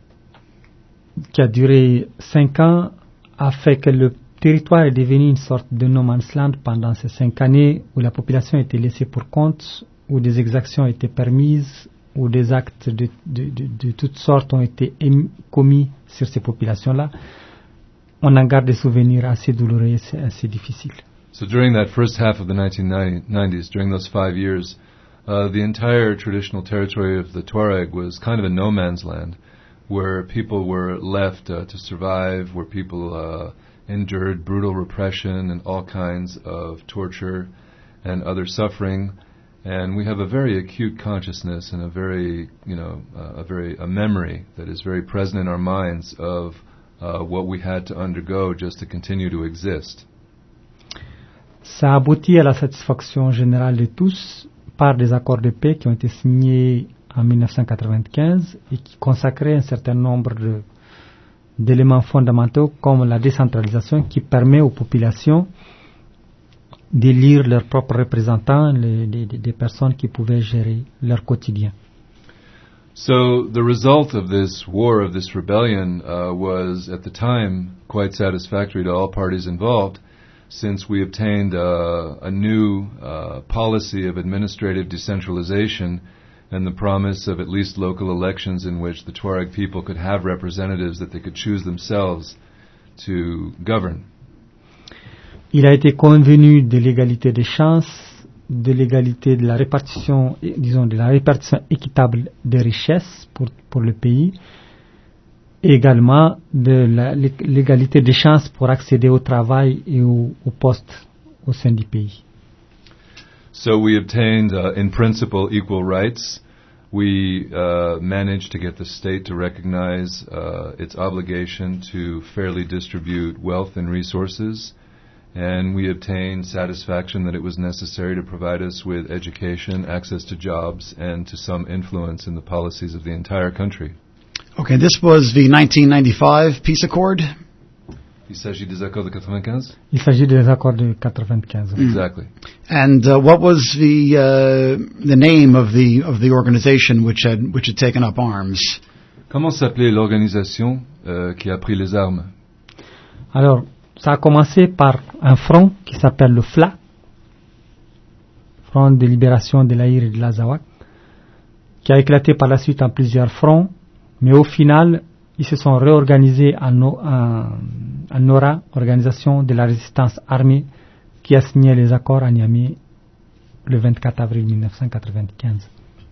5 ans a fait que le territoire est devenu une sorte de no man's land pendant ces 5 années où la population était laissée pour compte, où des exactions étaient permises, où des actes de toutes sortes ont été commis sur ces populations-là. On en garde des souvenirs assez douloureux et assez difficiles. So during that first half of the 1990s, during those 5 years, the entire traditional territory of the Tuareg was kind of a no man's land, where people were left to survive, where people endured brutal repression and all kinds of torture and other suffering. And we have a very acute consciousness and a memory that is very present in our minds of what we had to undergo just to continue to exist. Ça aboutit à la satisfaction générale de tous par des accords de paix qui ont été signés en 1995 et qui consacraient un certain nombre d'éléments fondamentaux comme la décentralisation qui permet aux populations d'élire leurs propres représentants, des personnes qui pouvaient gérer leur quotidien. So the result of this war, of this rebellion, was at the time quite satisfactory to all parties involved, since we obtained a new policy of administrative decentralization and the promise of at least local elections in which the Tuareg people could have representatives that they could choose themselves to govern. Il a été convenu de l'égalité des chances, de l'égalité de la répartition, disons, de la répartition équitable des richesses pour le pays, et également de l'égalité des chances pour accéder au travail et au poste au sein du pays. So we obtained, in principle, equal rights. We managed to get the state to recognize its obligation to fairly distribute wealth and resources. And we obtained satisfaction that it was necessary to provide us with education, access to jobs, and to some influence in the policies of the entire country. Okay, this was the 1995 peace accord. Il s'agit des accords de 95? Il s'agit des accords de 95. Exactly. And what was the name of the organization which had taken up arms? Comment s'appelait l'organisation qui a pris les armes? Alors, ça a commencé par un front qui s'appelle le FLA, Front de libération de l'Aïr et de l'Azawak, qui a éclaté par la suite en plusieurs fronts, mais au final, ils se sont réorganisés en NORA, Organisation de la résistance armée, qui a signé les accords à Niamey le 24 avril 1995.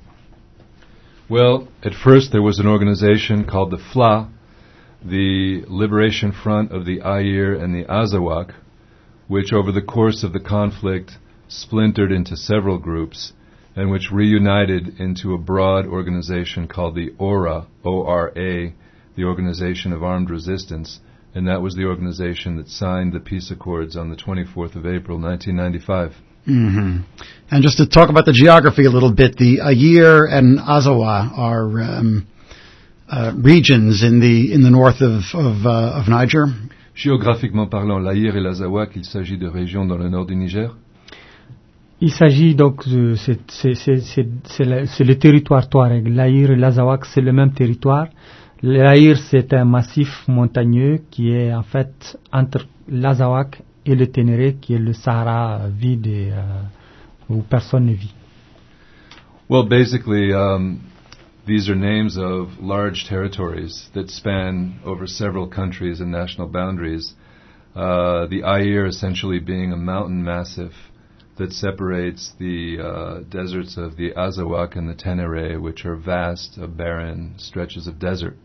Well, at first there was an organization called the FLA, the Liberation Front of the Aïr and the Azawak, which over the course of the conflict splintered into several groups and which reunited into a broad organization called the ORA, O-R-A, the Organization of Armed Resistance, and that was the organization that signed the peace accords on the 24th of April, 1995. Mm-hmm. And just to talk about the geography a little bit, the Aïr and Azawa are regions in the north of Niger. Géographiquement parlant, l'Aïr et l'Azawak, il s'agit de régions dans le nord du Niger. Il s'agit donc c'est le territoire Touareg. L'Aïr et l'Azawak, c'est le même territoire. L'Aïr, c'est un massif montagneux qui est en fait entre l'Azawak et le Ténéré, qui est le Sahara vide où personne ne vit. Well, basically, these are names of large territories that span over several countries and national boundaries. The Aïr essentially being a mountain massif that separates the deserts of the Azawak and the Ténéré, which are vast, barren stretches of desert.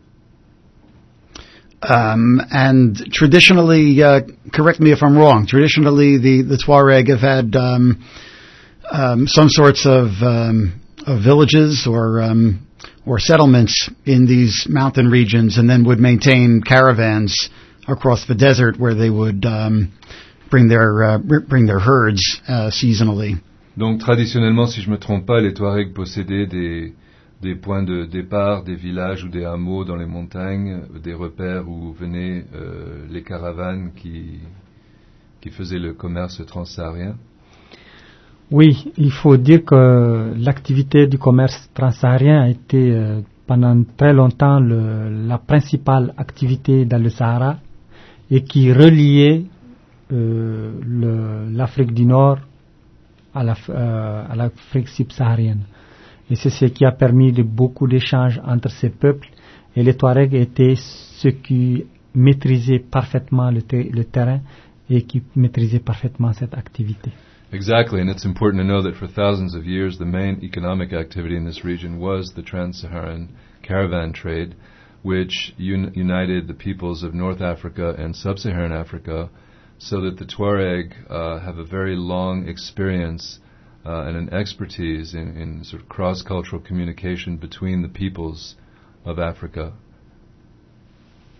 And traditionally, correct me if I'm wrong, traditionally the Tuareg have had some sorts of villages or settlements in these mountain regions, and then would maintain caravans across the desert where they would bring their herds seasonally. Donc traditionnellement, si je me trompe pas, les Touaregs possédaient des points de départ, des villages ou des hameaux dans les montagnes, des repères où venaient les caravanes qui faisaient le commerce transsaharien. Oui, il faut dire que l'activité du commerce transsaharien a été pendant très longtemps la principale activité dans le Sahara et qui reliait l'Afrique du Nord à l'Afrique subsaharienne. Et c'est ce qui a permis beaucoup d'échanges entre ces peuples. Et les Touaregs étaient ceux qui maîtrisaient parfaitement le terrain et qui maîtrisaient parfaitement cette activité. Exactly, and it's important to know that for thousands of years the main economic activity in this region was the trans-Saharan caravan trade, which united the peoples of North Africa and Sub-Saharan Africa, so that the Tuareg have a very long experience and an expertise in sort of cross-cultural communication between the peoples of Africa.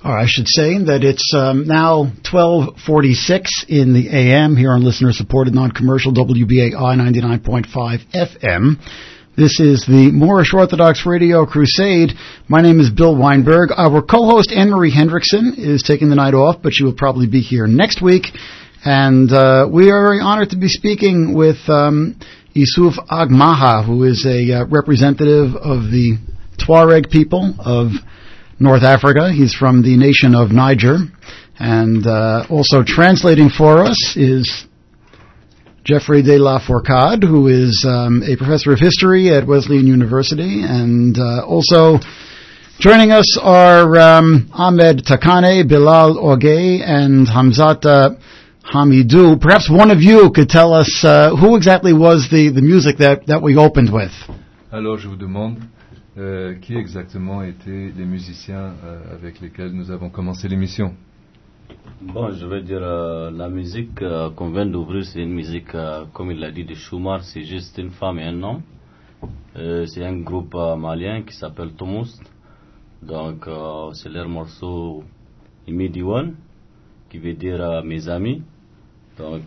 I should say that it's now 12:46 in the AM here on listener-supported non-commercial WBAI 99.5 FM. This is the Moorish Orthodox Radio Crusade. My name is Bill Weinberg. Our co-host Anne-Marie Hendrickson is taking the night off, but she will probably be here next week. And we are very honored to be speaking with Yusuf Agmaha, who is a representative of the Tuareg people of North Africa. He's from the nation of Niger. And also translating for us is Jeffrey de la Fourcade, who is a professor of history at Wesleyan University. And also joining us are Ahmed Takane, Bilal Ogay, and Hamzata Hamidou. Perhaps one of you could tell us who exactly was the music that we opened with. Alors je vous demande qui exactement étaient les musiciens avec lesquels nous avons commencé l'émission. Bon, je vais dire la musique qu'on vient d'ouvrir, c'est une musique, comme il l'a dit, de Choumar, c'est juste une femme et un homme. C'est un groupe malien qui s'appelle Tomous. Donc c'est leur morceau Imidiwan, qui veut dire mes amis. Donc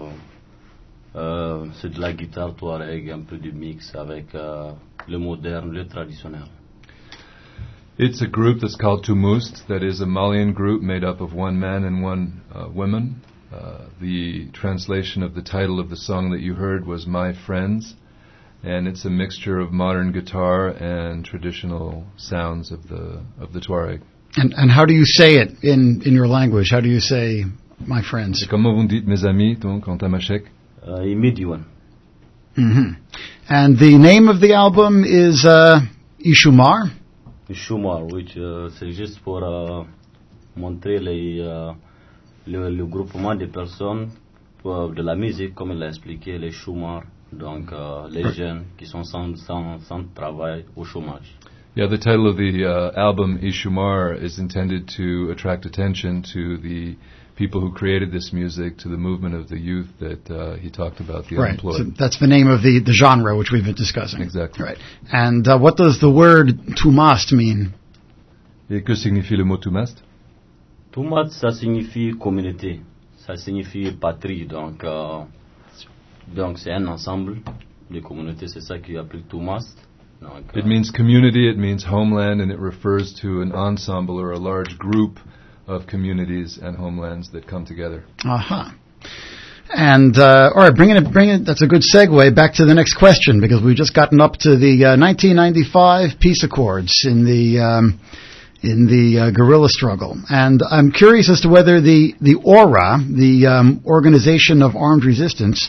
c'est de la guitare touareg, un peu de mix avec le moderne, le traditionnel. It's a group that's called Tumust, that is a Malian group made up of one man and one woman. The translation of the title of the song that you heard was My Friends, and it's a mixture of modern guitar and traditional sounds of the Tuareg. And how do you say it in your language? How do you say My Friends? Et comment vous dites mes amis, donc, en tamashek? Imidiwan. Mm-hmm. And the name of the album is Ishumar? Choumar, which c'est juste pour montrer le groupement de personnes de la musique, comme il l'a expliqué, les Choumar, donc les jeunes qui sont sans travail au chômage. Yeah, the title of the album Ishumar is intended to attract attention to the people who created this music, to the movement of the youth that he talked about, the unemployed. Right, so that's the name of the genre which we've been discussing. Exactly. Right. And what does the word Tumast mean? Et que signifie le mot Tumast? Tumast, ça signifie communauté, ça signifie patrie, donc c'est un ensemble de communautés, c'est ça qui appelle Tumast. It means community, it means homeland, and it refers to an ensemble or a large group of communities and homelands that come together. Uh-huh. And, all right, bring it, that's a good segue back to the next question, because we've just gotten up to the 1995 peace accords in the guerrilla struggle. And I'm curious as to whether the ORA, the Organization of Armed Resistance,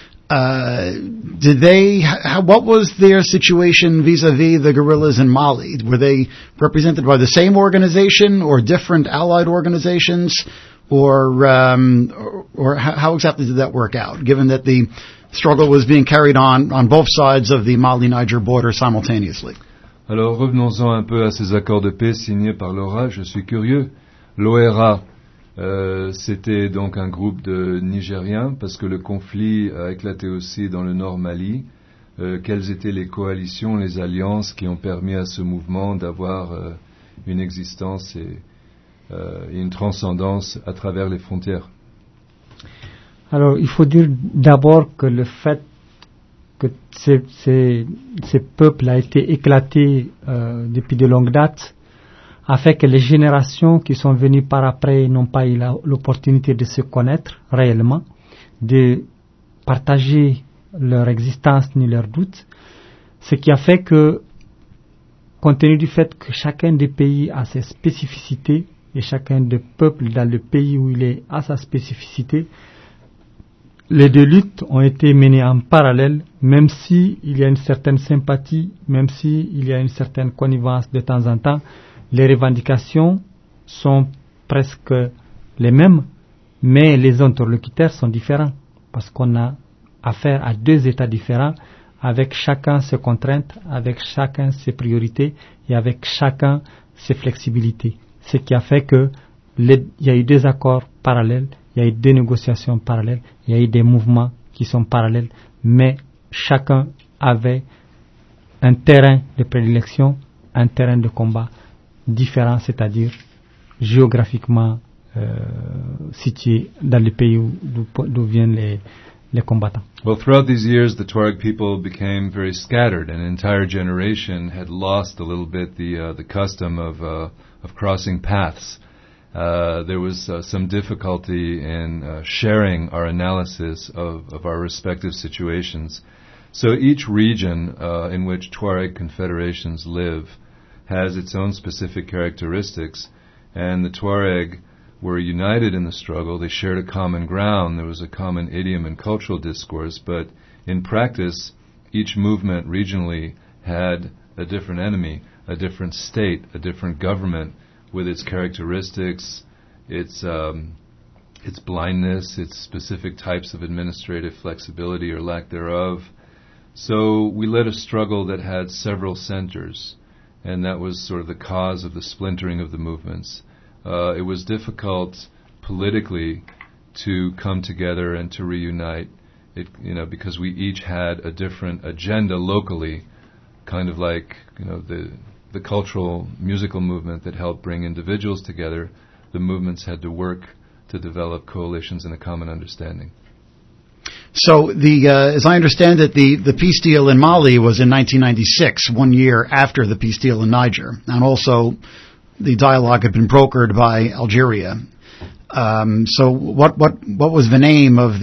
what was their situation vis-a-vis the guerrillas in Mali? Were they represented by the same organization or different allied organizations, or how exactly did that work out, given that the struggle was being carried on both sides of the Mali-Niger border simultaneously? Alors revenons-en un peu à ces accords de paix signés par l'ORA. Je suis curieux. L'ORA, c'était donc un groupe de Nigériens, parce que le conflit a éclaté aussi dans le nord Mali. Quelles étaient les coalitions, les alliances qui ont permis à ce mouvement d'avoir une existence et une transcendance à travers les frontières? Alors, il faut dire d'abord que le fait que ces peuples a été éclaté depuis de longues dates a fait que les générations qui sont venues par après n'ont pas eu l'opportunité de se connaître réellement, de partager leur existence ni leurs doutes, ce qui a fait que, compte tenu du fait que chacun des pays a ses spécificités et chacun des peuples dans le pays où il est a sa spécificité, les deux luttes ont été menées en parallèle, même si il y a une certaine sympathie, même si il y a une certaine connivence de temps en temps. Les revendications sont presque les mêmes, mais les interlocuteurs sont différents, parce qu'on a affaire à deux États différents, avec chacun ses contraintes, avec chacun ses priorités et avec chacun ses flexibilités. Ce qui a fait que il y a eu des accords parallèles, il y a eu des négociations parallèles, il y a eu des mouvements qui sont parallèles, mais chacun avait un terrain de prédilection, un terrain de combat différent, c'est-à-dire géographiquement situés dans les pays d'où viennent les combattants. Well, throughout these years, the Tuareg people became very scattered, and an entire generation had lost a little bit the custom of crossing paths. There was some difficulty in sharing our analysis of our respective situations. So each region in which Tuareg confederations live has its own specific characteristics, and the Tuareg were united in the struggle. They shared a common ground. There was a common idiom and cultural discourse, but in practice, each movement regionally had a different enemy, a different state, a different government with its characteristics, its blindness, its specific types of administrative flexibility or lack thereof. So we led a struggle that had several centers, and that was sort of the cause of the splintering of the movements. It was difficult politically to come together and to reunite, because we each had a different agenda locally, kind of like, the cultural musical movement that helped bring individuals together. The movements had to work to develop coalitions and a common understanding. So as I understand it, the peace deal in Mali was in 1996, 1 year after the peace deal in Niger, and also the dialogue had been brokered by Algeria. So what was the name of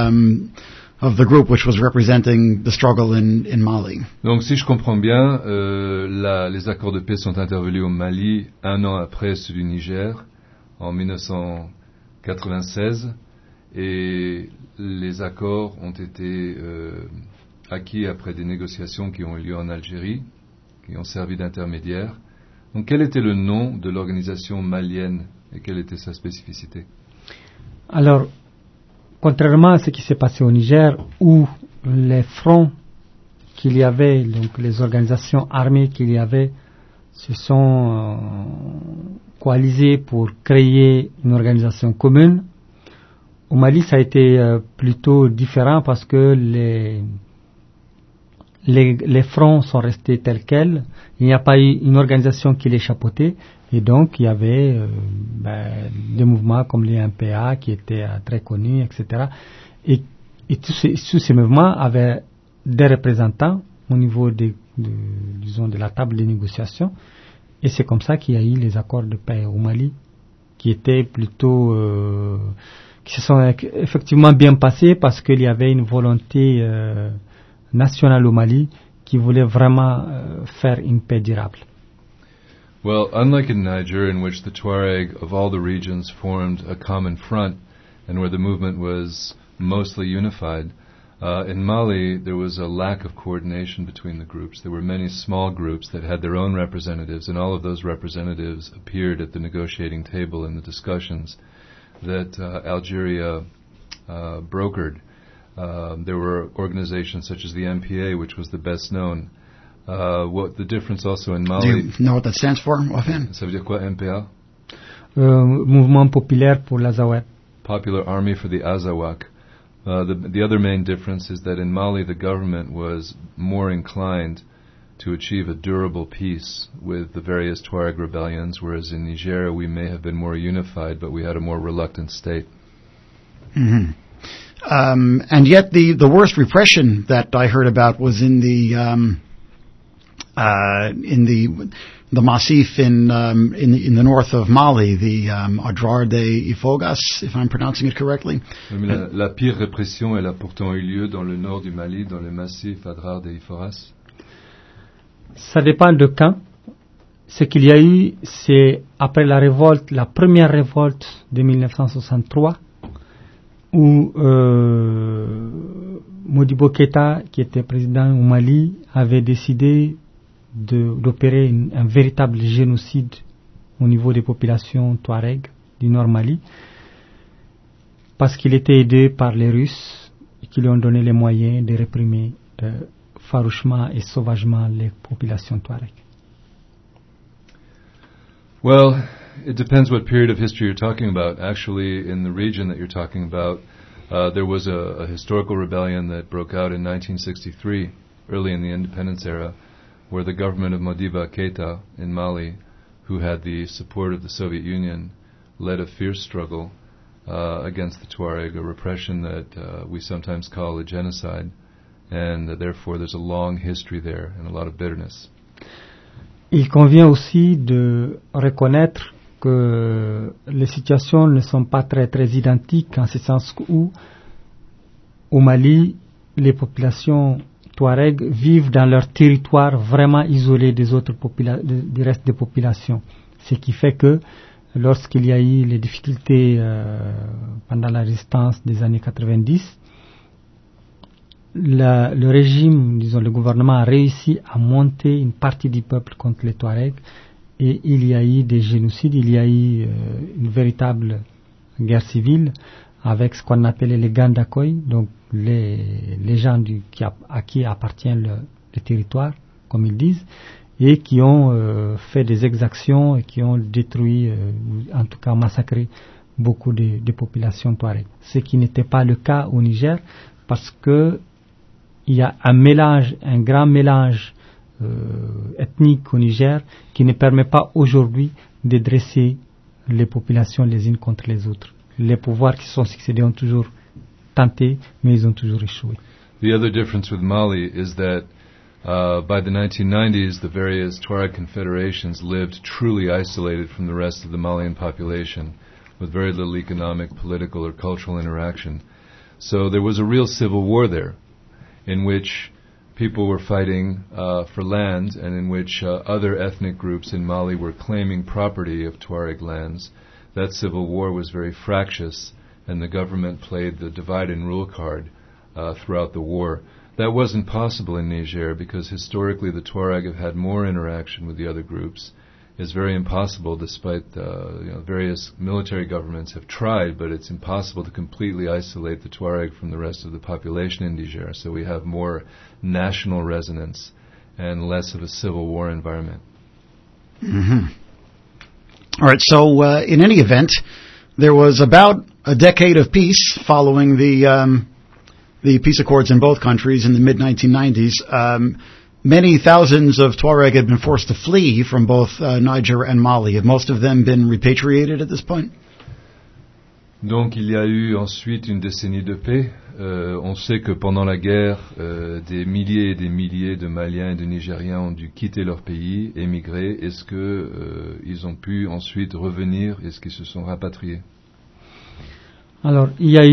the group which was representing the struggle in Mali? Donc, si je comprends bien, les accords de paix sont intervenus au Mali un an après ceux du Niger, en 1996, et les accords ont été acquis après des négociations qui ont eu lieu en Algérie, qui ont servi d'intermédiaire. Donc, quel était le nom de l'organisation malienne et quelle était sa spécificité? Alors, contrairement à ce qui s'est passé au Niger, où les fronts qu'il y avait, donc les organisations armées qu'il y avait, se sont coalisées pour créer une organisation commune, au Mali, ça a été plutôt différent parce que les fronts sont restés tels quels. Il n'y a pas eu une organisation qui les chapeautait. Et donc, il y avait des mouvements comme les MPA qui étaient très connus, etc. Et tous ces mouvements avaient des représentants au niveau de la table de négociation. Et c'est comme ça qu'il y a eu les accords de paix au Mali, qui étaient plutôt... qui se sont effectivement bien passés parce qu'il y avait une volonté nationale au Mali qui voulait vraiment faire une paix durable. Well, unlike in Niger, in which the Tuareg of all the regions formed a common front and where the movement was mostly unified, in Mali there was a lack of coordination between the groups. There were many small groups that had their own representatives, and all of those representatives appeared at the negotiating table in the discussions that Algeria brokered. There were organizations such as the MPA, which was the best known. What the difference also in Mali? Do you know what that stands for, offhand? Ça veut dire quoi, MPA? Mouvement populaire pour l'Azawad. Popular Army for the Azawak. The other main difference is that in Mali the government was more inclined to achieve a durable peace with the various Tuareg rebellions, whereas in Niger we may have been more unified, but we had a more reluctant state. Mm-hmm. And yet the worst repression that I heard about was in the Massif in the north of Mali, the Adrar de Ifogas, if I'm pronouncing it correctly. La pire répression, elle a pourtant eu lieu dans le nord du Mali, dans le massif Adrar de Ifogas. Ça dépend de quand. Ce qu'il y a eu, c'est après la révolte, la première révolte de 1963, où Modibo Keïta, qui était président au Mali, avait décidé d'opérer un véritable génocide au niveau des populations Touareg du Nord Mali, parce qu'il était aidé par les Russes qui lui ont donné les moyens de réprimer farouchement et sauvagement les populations Touareg. Well, it depends what period of history you're talking about. Actually, in the region that you're talking about, there was a historical rebellion that broke out in 1963, early in the independence era, where the government of Modibo Keïta in Mali, who had the support of the Soviet Union, led a fierce struggle against the Tuareg, a repression that we sometimes call a genocide, and therefore there's a long history there and a lot of bitterness. Il convient aussi de reconnaître que les situations ne sont pas très identiques, en ce sens où au Mali, les populations Touareg vivent dans leur territoire vraiment isolé des autres du reste des populations. Ce qui fait que lorsqu'il y a eu les difficultés pendant la résistance des années 90, le régime, disons le gouvernement a réussi à monter une partie du peuple contre les Touaregs et il y a eu des génocides, il y a eu une véritable guerre civile avec ce qu'on appelait les Gandakoy, donc les gens à qui appartient le territoire, comme ils disent, et qui ont fait des exactions et qui ont détruit, en tout cas massacré beaucoup de populations Touareg. Ce qui n'était pas le cas au Niger, parce que il y a un grand mélange ethnique au Niger qui ne permet pas aujourd'hui de dresser les populations les unes contre les autres. Les pouvoirs qui se sont succédés ont toujours tenté, mais ils ont toujours échoué. The other difference with Mali is that by the 1990s, the various Tuareg confederations lived truly isolated from the rest of the Malian population, with very little economic, political, or cultural interaction. So there was a real civil war there, in which people were fighting for land, and in which other ethnic groups in Mali were claiming property of Tuareg lands. That civil war was very fractious, and the government played the divide and rule card throughout the war. That wasn't possible in Niger because historically the Tuareg have had more interaction with the other groups. It's very impossible, despite various military governments have tried, but it's impossible to completely isolate the Tuareg from the rest of the population in Niger. So we have more national resonance and less of a civil war environment. Mm-hmm. All right, so in any event, there was about a decade of peace following the peace accords in both countries in the mid-1990s. Many thousands of Tuareg had been forced to flee from both Niger and Mali. Have most of them been repatriated at this point? Donc il y a eu ensuite une décennie de paix. On sait que pendant la guerre, des milliers et des milliers de Maliens et de Nigériens ont dû quitter leur pays, émigrer. Est-ce que ils ont pu ensuite revenir? Est-ce qu'ils se sont rapatriés? Alors, il y a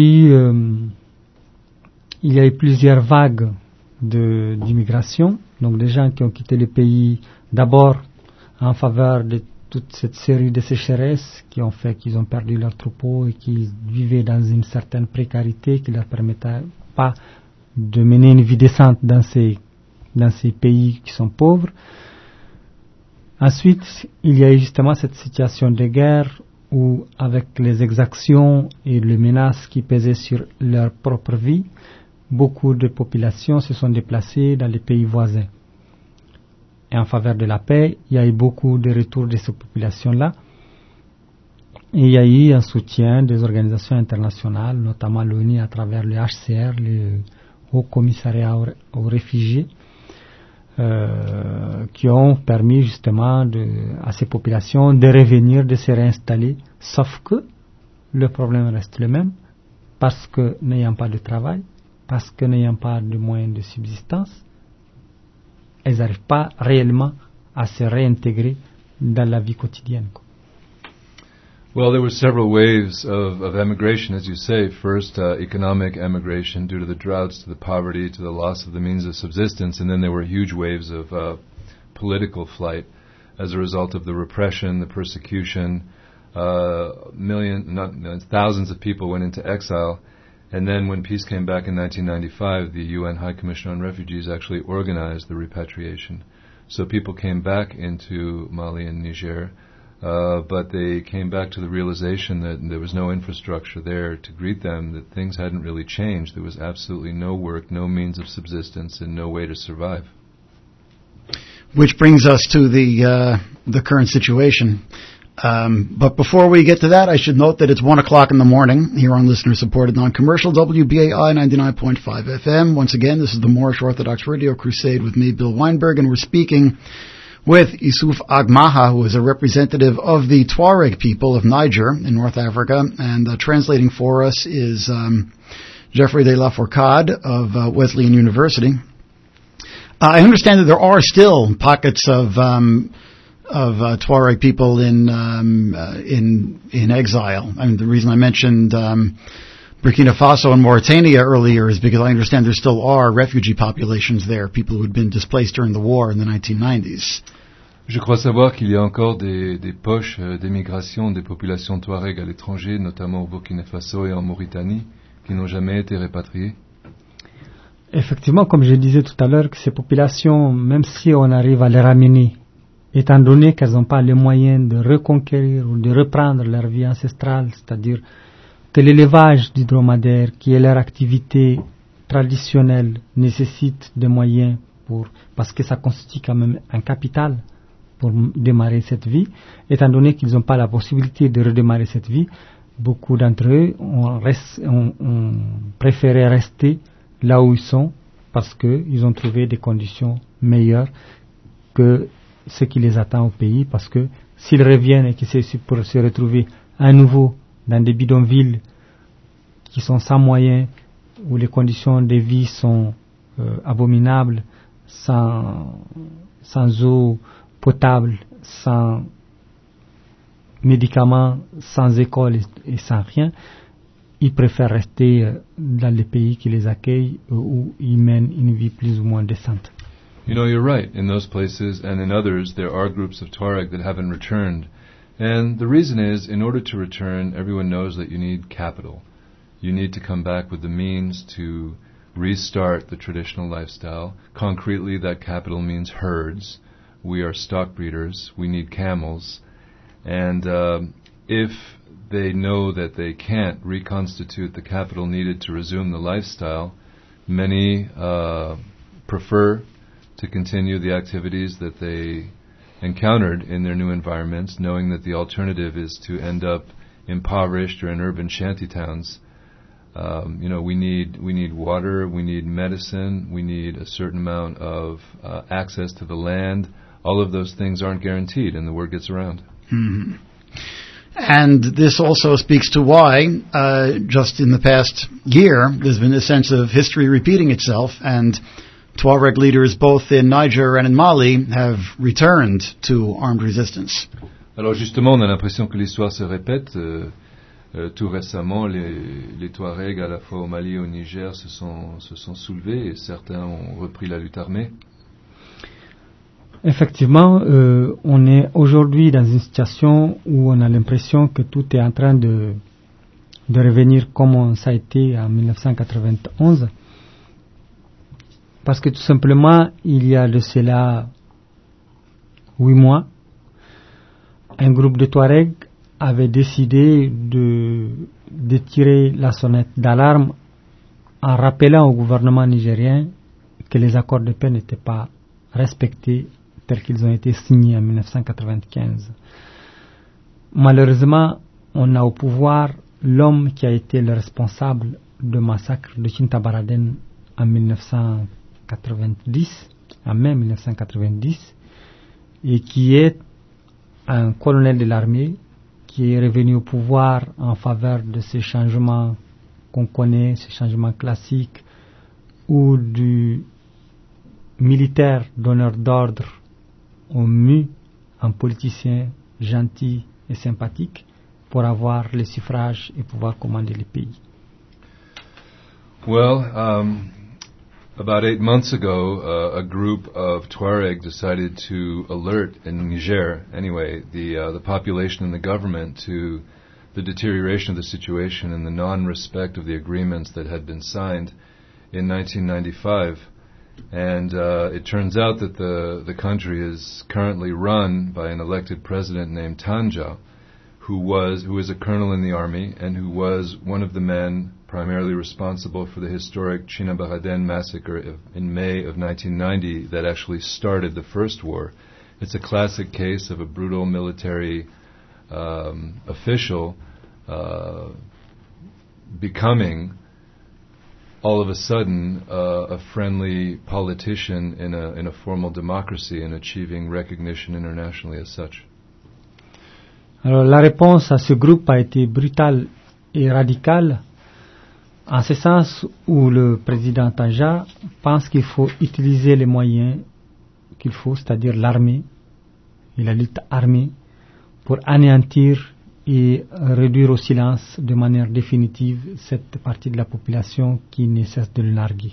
eu plusieurs vagues d'immigration. Donc des gens qui ont quitté le pays d'abord en faveur de toute cette série de sécheresses qui ont fait qu'ils ont perdu leurs troupeaux et qui vivaient dans une certaine précarité qui ne leur permettait pas de mener une vie décente dans ces pays qui sont pauvres. Ensuite, il y a eu justement cette situation de guerre où, avec les exactions et les menaces qui pesaient sur leur propre vie, beaucoup de populations se sont déplacées dans les pays voisins. Et en faveur de la paix, il y a eu beaucoup de retours de ces populations-là. Et il y a eu un soutien des organisations internationales, notamment l'ONU à travers le HCR, le Haut Commissariat aux réfugiés, qui ont permis justement à ces populations de revenir, de se réinstaller. Sauf que le problème reste le même, parce que n'ayant pas de travail, parce que n'ayant pas de moyens de subsistance, elles n'arrivent pas réellement à se réintégrer dans la vie quotidienne. Well, there were several waves of emigration, as you say. First, economic emigration due to the droughts, to the poverty, to the loss of the means of subsistence, and then there were huge waves of political flight as a result of the repression, the persecution. Thousands of people went into exile. And then when peace came back in 1995, the UN High Commissioner on Refugees actually organized the repatriation. So people came back into Mali and Niger, but they came back to the realization that there was no infrastructure there to greet them, that things hadn't really changed. There was absolutely no work, no means of subsistence, and no way to survive. Which brings us to the current situation. But before we get to that, I should note that it's 1 o'clock in the morning here on listener-supported non-commercial WBAI 99.5 FM. Once again, this is the Moorish Orthodox Radio Crusade with me, Bill Weinberg, and we're speaking with Issouf Agmaha, who is a representative of the Tuareg people of Niger in North Africa, and translating for us is Geoffrey de la Fourcade of Wesleyan University. I understand that there are still pockets of Tuareg people in exile. I mean, the reason I mentioned Burkina Faso and Mauritania earlier is because I understand there still are refugee populations there, people who had been displaced during the war in the 1990s. Je crois savoir qu'il y a encore des poches d'émigration des populations Touareg à l'étranger, notamment au Burkina Faso et en Mauritanie, qui n'ont jamais été répatriées. Effectivement, comme je disais tout à l'heure, que ces populations, même si on arrive à les ramener, étant donné qu'elles n'ont pas les moyens de reconquérir ou de reprendre leur vie ancestrale, c'est-à-dire que l'élevage du dromadaire, qui est leur activité traditionnelle, nécessite des moyens parce que ça constitue quand même un capital pour démarrer cette vie. Étant donné qu'ils n'ont pas la possibilité de redémarrer cette vie, beaucoup d'entre eux ont préféré rester là où ils sont parce qu'ils ont trouvé des conditions meilleures que ce qui les attend au pays, parce que s'ils reviennent et que c'est pour se retrouver à nouveau dans des bidonvilles qui sont sans moyens, où les conditions de vie sont abominables, sans eau potable, sans médicaments, sans école et sans rien, ils préfèrent rester dans les pays qui les accueillent où ils mènent une vie plus ou moins décente. You know, you're right. In those places and in others, there are groups of Tuareg that haven't returned. And the reason is, in order to return, everyone knows that you need capital. You need to come back with the means to restart the traditional lifestyle. Concretely, that capital means herds. We are stock breeders. We need camels. And if they know that they can't reconstitute the capital needed to resume the lifestyle, many prefer to continue the activities that they encountered in their new environments, knowing that the alternative is to end up impoverished or in urban shanty towns. We need water, we need medicine, we need a certain amount of access to the land. All of those things aren't guaranteed, and the word gets around. Mm-hmm. And this also speaks to why, just in the past year, there's been a sense of history repeating itself, and Tuareg leaders both in Niger and in Mali have returned to armed resistance. Alors justement, on a l'impression que l'histoire se répète. Tout récemment, les Touaregs, à la fois au Mali et au Niger, se sont soulevés et certains ont repris la lutte armée. Effectivement, on est aujourd'hui dans une situation où on a l'impression que tout est en train de revenir comme ça a été en 1991. Parce que tout simplement, il y a de cela 8 mois, un groupe de Touaregs avait décidé de tirer la sonnette d'alarme en rappelant au gouvernement nigérien que les accords de paix n'étaient pas respectés tels qu'ils ont été signés en 1995. Malheureusement, on a au pouvoir l'homme qui a été le responsable du massacre de Tintabaraden en 1990, en mai 1990, et qui est un colonel de l'armée qui est revenu au pouvoir en faveur de ces changements qu'on connaît, ces changements classiques, où du militaire donneur d'ordre on mue un politicien gentil et sympathique pour avoir le suffrage et pouvoir commander le pays. Well, about 8 months ago, a group of Tuareg decided to alert in Niger, anyway, the population and the government to the deterioration of the situation and the non-respect of the agreements that had been signed in 1995. And it turns out that the country is currently run by an elected president named Tanja, who is a colonel in the army and who was one of the men primarily responsible for the historic Tintabaraden massacre in May of 1990 that actually started the first war. It's a classic case of a brutal military official becoming all of a sudden a friendly politician in a formal democracy and achieving recognition internationally as such. Alors la réponse à ce groupe a été brutale et radicale, en ce sens où le président Tanja pense qu'il faut utiliser les moyens qu'il faut, c'est-à-dire l'armée et la lutte armée, pour anéantir et réduire au silence de manière définitive cette partie de la population qui ne cesse de le narguer.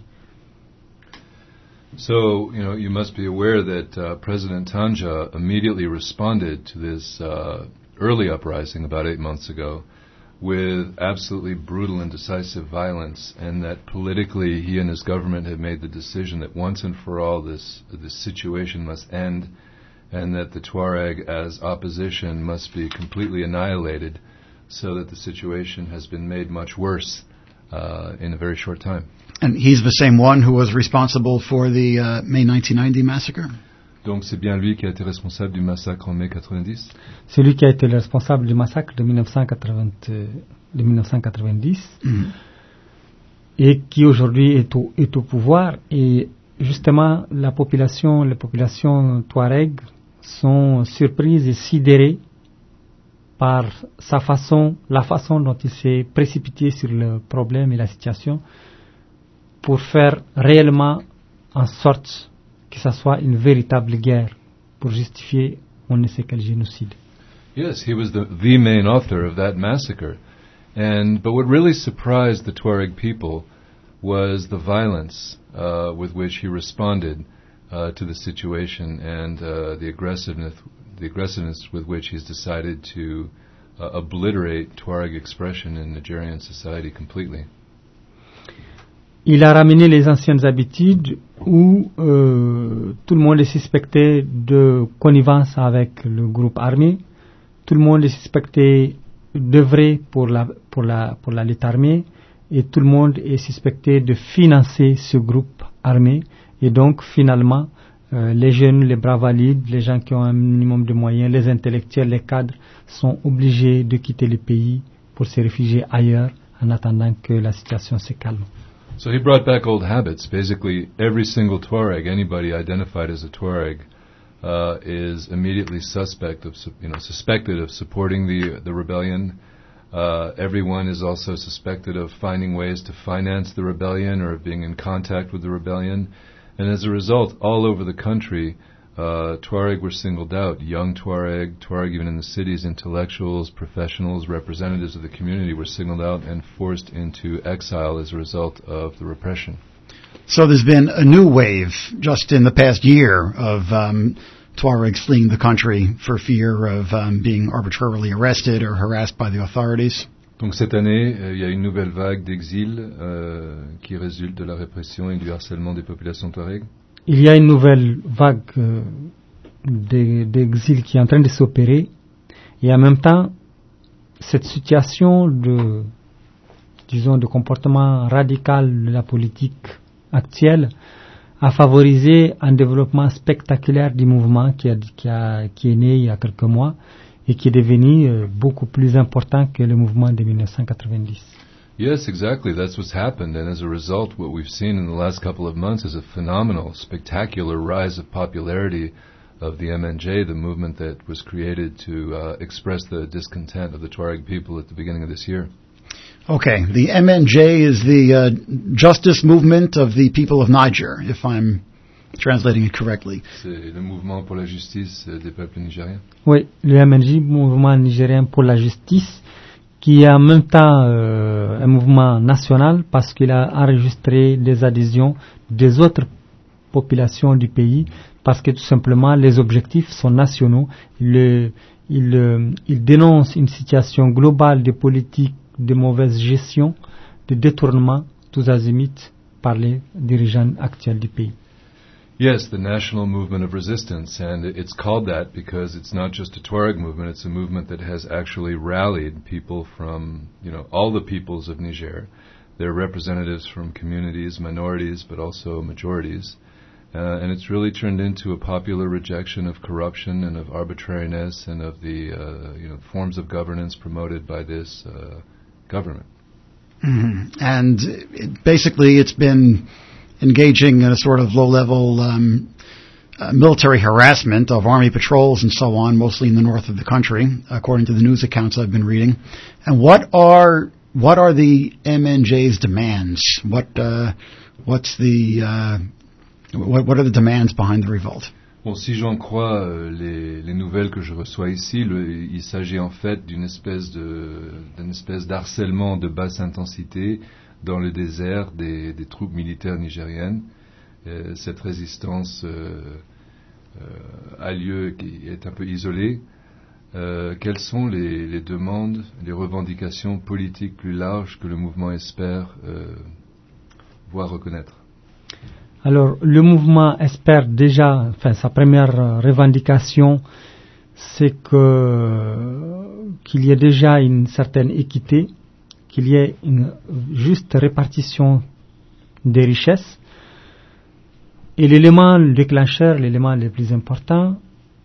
So, you must be aware that President Tanja immediately responded to this early uprising about 8 months ago with absolutely brutal and decisive violence, and that politically he and his government had made the decision that once and for all this situation must end, and that the Tuareg as opposition must be completely annihilated, so that the situation has been made much worse in a very short time. And he's the same one who was responsible for the May 1990 massacre? Donc c'est bien lui qui a été responsable du massacre en mai 90? C'est lui qui a été le responsable du massacre de 1990 et qui aujourd'hui est au pouvoir. Et justement, les populations Touareg sont surprises et sidérées par la façon dont il s'est précipité sur le problème et la situation pour faire réellement en sorte que ça soit une véritable guerre pour justifier on ne sait quel génocide. Yes, he was the main author of that massacre. But what really surprised the Tuareg people was the violence with which he responded to the situation and the aggressiveness with which he's decided to obliterate Tuareg expression in Nigerian society completely. Il a ramené les anciennes habitudes où tout le monde est suspecté de connivence avec le groupe armé, tout le monde est suspecté d'œuvrer pour la lutte armée et tout le monde est suspecté de financer ce groupe armé. Et donc finalement, les jeunes, les bras valides, les gens qui ont un minimum de moyens, les intellectuels, les cadres sont obligés de quitter le pays pour se réfugier ailleurs en attendant que la situation se calme. So he brought back old habits. Basically, every single Tuareg, anybody identified as a Tuareg, is immediately suspected of supporting the rebellion. Everyone is also suspected of finding ways to finance the rebellion or of being in contact with the rebellion. And as a result, all over the country, Tuareg were singled out. Young Tuareg even in the cities, intellectuals, professionals, representatives of the community were singled out and forced into exile as a result of the repression. So there's been a new wave just in the past year of Tuaregs fleeing the country for fear of being arbitrarily arrested or harassed by the authorities. Donc cette année, il y a une nouvelle vague d'exil qui résulte de la répression et du harcèlement des populations Tuareg. Il y a une nouvelle vague d'exil qui est en train de s'opérer et en même temps, cette situation de comportement radical de la politique actuelle a favorisé un développement spectaculaire du mouvement qui est né il y a quelques mois et qui est devenu beaucoup plus important que le mouvement de 1990. Yes, exactly. That's what's happened. And as a result, what we've seen in the last couple of months is a phenomenal, spectacular rise of popularity of the MNJ, the movement that was created to express the discontent of the Tuareg people at the beginning of this year. Okay, the MNJ is the justice movement of the people of Niger, if I'm translating it correctly. C'est le mouvement pour la justice des peuples nigériens. Oui, le MNJ, mouvement nigérien pour la justice, qui est en même temps un mouvement national parce qu'il a enregistré des adhésions des autres populations du pays parce que tout simplement les objectifs sont nationaux. Il dénonce une situation globale de politique de mauvaise gestion, de détournement tous azimuts par les dirigeants actuels du pays. Yes, the national movement of resistance, and it's called that because it's not just a Tuareg movement, it's a movement that has actually rallied people from, all the peoples of Niger. They're representatives from communities, minorities, but also majorities. And it's really turned into a popular rejection of corruption and of arbitrariness and of the, forms of governance promoted by this government. Mm-hmm. And basically it's been engaging in a sort of low-level military harassment of army patrols and so on, mostly in the north of the country, according to the news accounts I've been reading. And what are the MNJ's demands? What are the demands behind the revolt? Bon, si j'en crois les nouvelles que je reçois ici, il s'agit en fait d'une espèce d'harcèlement de basse intensité dans le désert des troupes militaires nigériennes. Cette résistance a lieu, qui est un peu isolée. Quelles sont les demandes, les revendications politiques plus larges que le mouvement espère voir reconnaître? Alors, le mouvement espère déjà, sa première revendication, c'est qu'il y ait déjà une certaine équité, qu'il y ait une juste répartition des richesses. Et l'élément déclencheur, l'élément le plus important,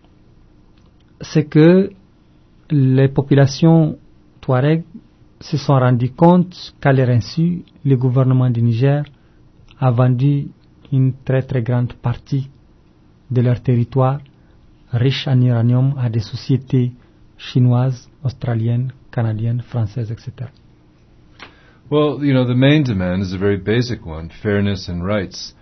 c'est que les populations touareg se sont rendues compte qu'à leur insu, le gouvernement du Niger a vendu une très très grande partie de leur territoire riche en uranium à des sociétés chinoises, australiennes, canadiennes, françaises, etc. Well, the main demand is a very basic one, fairness and rights.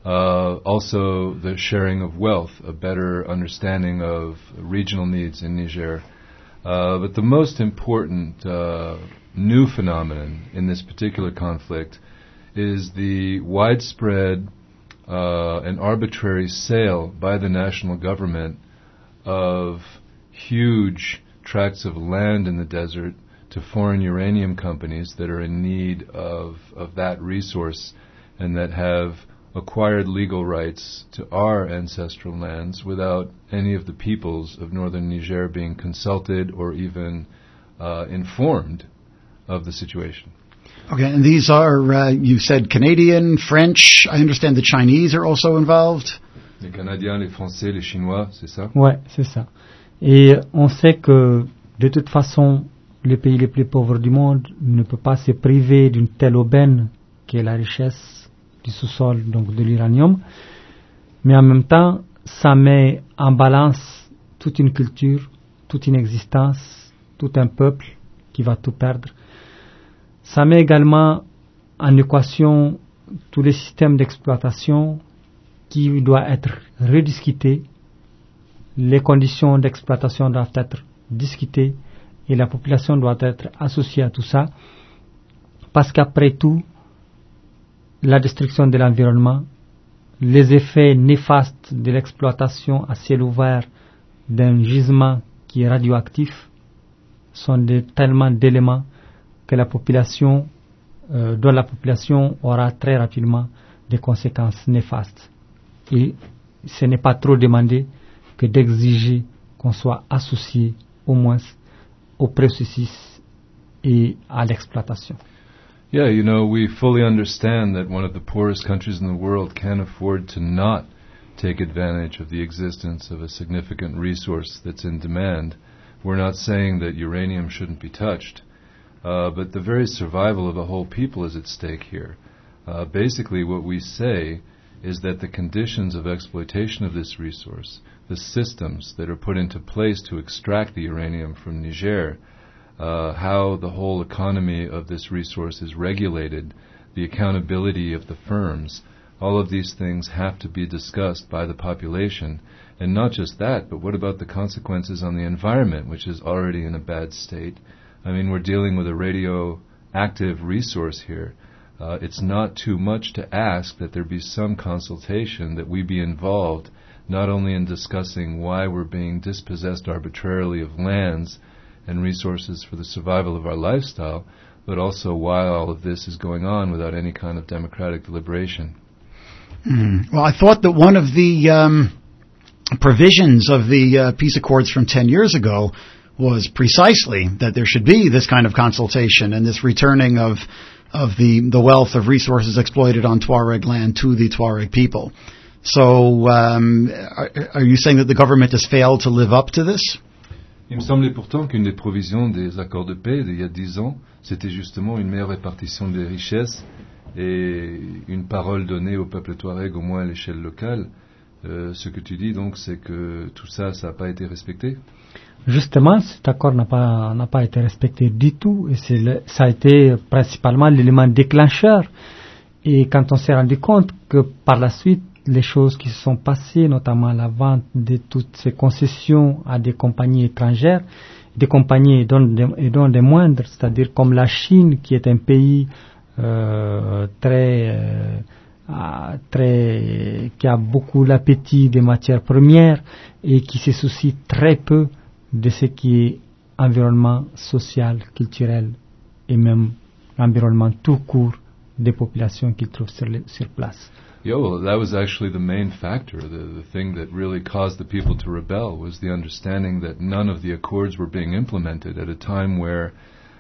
Also the sharing of wealth, a better understanding of regional needs in Niger. But the most important new phenomenon in this particular conflict is the widespread an arbitrary sale by the national government of huge tracts of land in the desert to foreign uranium companies that are in need of that resource and that have acquired legal rights to our ancestral lands without any of the peoples of northern Niger being consulted or even informed of the situation. Okay, and these are, you said Canadian, French, I understand the Chinese are also involved? Les Canadiens, les Français, les Chinois, c'est ça? Ouais, c'est ça. Et on sait que, de toute façon, le pays le plus pauvre du monde ne peut pas se priver d'une telle aubaine qui est la richesse du sous-sol, donc de l'uranium. Mais en même temps, ça met en balance toute une culture, toute une existence, tout un peuple qui va tout perdre. Ça met également en équation tous les systèmes d'exploitation qui doivent être rediscutés. Les conditions d'exploitation doivent être discutées et la population doit être associée à tout ça. Parce qu'après tout, la destruction de l'environnement, les effets néfastes de l'exploitation à ciel ouvert d'un gisement qui est radioactif sont tellement d'éléments que la population, dont la population aura très rapidement des conséquences néfastes. Et ce n'est pas trop demandé que d'exiger qu'on soit associé au moins au processus et à l'exploitation. Yeah, we fully understand that one of the poorest countries in the world can't afford to not take advantage of the existence of a significant resource that's in demand. We're not saying that uranium shouldn't be touched. But the very survival of a whole people is at stake here. Basically, what we say is that the conditions of exploitation of this resource, the systems that are put into place to extract the uranium from Niger, how the whole economy of this resource is regulated, the accountability of the firms, all of these things have to be discussed by the population. And not just that, but what about the consequences on the environment, which is already in a bad state? I mean, we're dealing with a radioactive resource here. It's not too much to ask that there be some consultation, that we be involved, not only in discussing why we're being dispossessed arbitrarily of lands and resources for the survival of our lifestyle, but also why all of this is going on without any kind of democratic deliberation. Well, I thought that one of the provisions of the peace accords from 10 years ago was precisely that there should be this kind of consultation and this returning of the wealth of resources exploited on Tuareg land to the Tuareg people. So are you saying that the government has failed to live up to this? Il me semblait pourtant qu'une des provisions des accords de paix d'il y a 10 ans, c'était justement une meilleure répartition des richesses et une parole donnée au peuple touareg, au moins à l'échelle locale. Ce que tu dis donc, c'est que tout ça, ça n'a pas été respecté? Justement, cet accord n'a pas été respecté du tout, et ça a été principalement l'élément déclencheur. Et quand on s'est rendu compte que par la suite, les choses qui se sont passées, notamment la vente de toutes ces concessions à des compagnies étrangères, des compagnies et dont des moindres, c'est-à-dire comme la Chine, qui est un pays qui a beaucoup l'appétit des matières premières et qui se soucie très peu de ce qui est environnement social, culturel et même l'environnement tout court des populations qu'ils trouvent sur place. Yeah, well, that was actually the main factor. The thing that really caused the people to rebel was the understanding that none of the accords were being implemented at a time where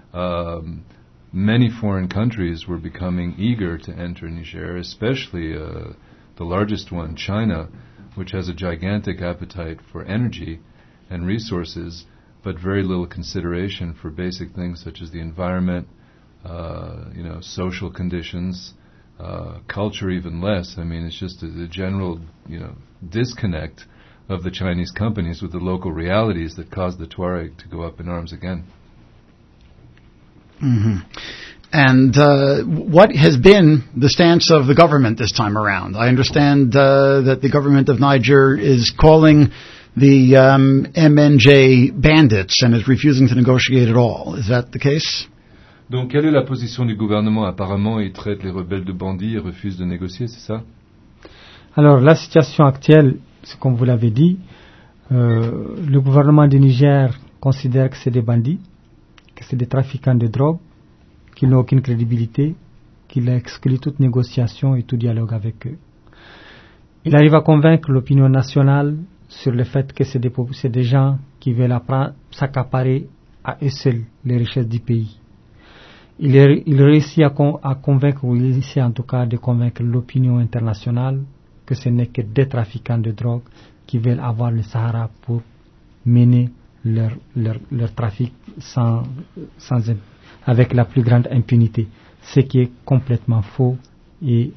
many foreign countries were becoming eager to enter Niger, especially the largest one, China, which has a gigantic appetite for energy and resources, but very little consideration for basic things such as the environment, social conditions, culture even less. I mean, it's just a general, disconnect of the Chinese companies with the local realities that caused the Tuareg to go up in arms again. Mm-hmm. And what has been the stance of the government this time around? I understand that the government of Niger is calling the MNJ bandits and is refusing to negotiate at all. Is that the case? Donc, quelle est la position du gouvernement? Apparemment, il traite les rebelles de bandits et refuse de négocier, c'est ça? Alors, la situation actuelle, c'est comme vous l'avez dit, le gouvernement du Niger considère que c'est des bandits, que c'est des trafiquants de drogue, qu'ils n'ont aucune crédibilité, qu'il exclut toute négociation et tout dialogue avec eux. Il arrive à convaincre l'opinion nationale sur le fait que c'est des gens qui veulent s'accaparer à eux seuls les richesses du pays. Il réussit à convaincre, ou il essaie en tout cas de convaincre l'opinion internationale que ce n'est que des trafiquants de drogue qui veulent avoir le Sahara pour mener leur trafic avec la plus grande impunité, ce qui est complètement faux et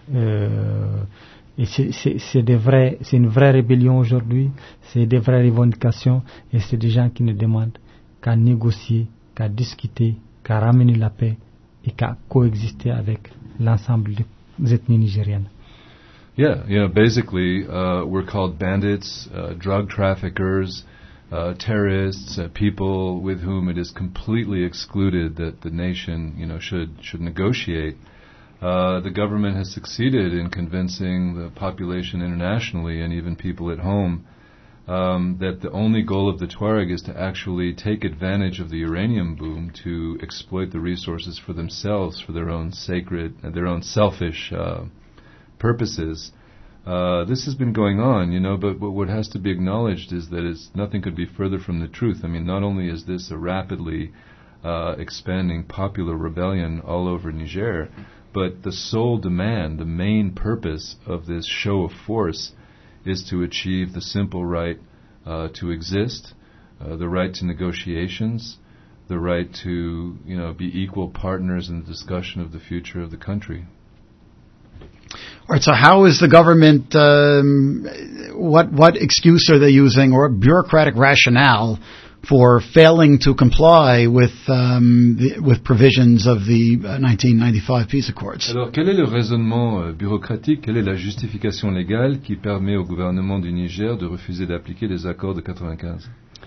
c'est une vraie rébellion aujourd'hui, c'est des vraies revendications et c'est des gens qui ne demandent qu'à négocier, qu'à discuter, qu'à ramener la paix et qu'à coexister avec l'ensemble des ethnies nigériennes. Yeah, basically we're called bandits, drug traffickers, terrorists, people with whom it is completely excluded that the nation, should negotiate. The government has succeeded in convincing the population internationally and even people at home that the only goal of the Tuareg is to actually take advantage of the uranium boom to exploit the resources for themselves, for their own selfish purposes. This has been going on, but what has to be acknowledged is that nothing could be further from the truth. I mean, not only is this a rapidly expanding popular rebellion all over Niger, but the sole demand, the main purpose of this show of force is to achieve the simple right to exist, the right to negotiations, the right to, be equal partners in the discussion of the future of the country. All right, so how is the government, what excuse are they using or bureaucratic rationale for failing to comply with provisions of the 1995 peace accords? Alors, quel est le raisonnement bureaucratique, quelle est la justification légale qui permet au gouvernement du Niger de refuser d'appliquer les accords de 95?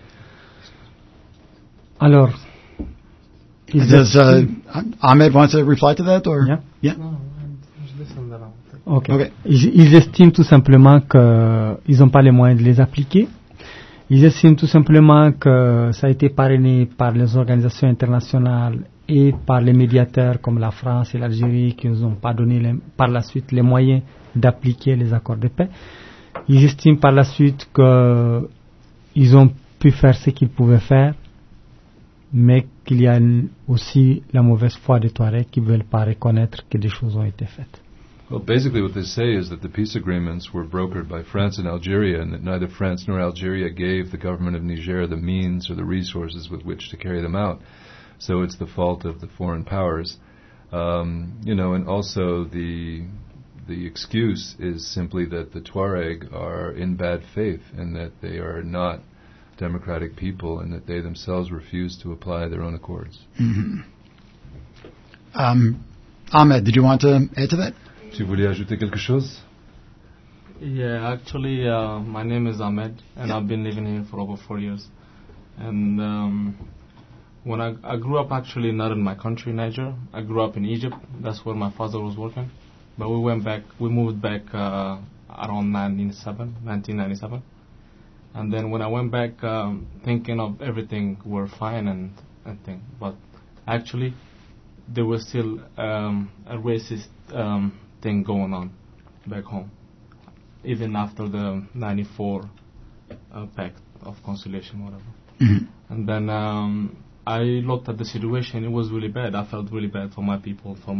Alors, does Ahmed want to reply to that, or? Yeah. Okay. Ils estiment tout simplement qu'ils n'ont pas les moyens de les appliquer. Ils estiment tout simplement que ça a été parrainé par les organisations internationales et par les médiateurs comme la France et l'Algérie qui nous ont pas donné par la suite les moyens d'appliquer les accords de paix. Ils estiment par la suite qu'ils ont pu faire ce qu'ils pouvaient faire, mais qu'il y a aussi la mauvaise foi des Touaregs qui ne veulent pas reconnaître que des choses ont été faites. Well, basically what they say is that the peace agreements were brokered by France and Algeria, and that neither France nor Algeria gave the government of Niger the means or the resources with which to carry them out. So it's the fault of the foreign powers. And also the excuse is simply that the Tuareg are in bad faith and that they are not democratic people and that they themselves refuse to apply their own accords. Mm-hmm. Ahmed, did you want to add to that? Tu voulais ajouter quelque chose? Yeah, actually, my name is Ahmed, and I've been living here for over 4 years. And when I grew up, actually not in my country, Niger. I grew up in Egypt. That's where my father was working. But we moved back around 1997. And then when I went back, thinking of everything were fine and thing. But actually, there was still a racist thing going on back home, even after the 94 Pact of Conciliation, whatever. Mm-hmm. And then I looked at the situation. It was really bad. I felt really bad for my people, from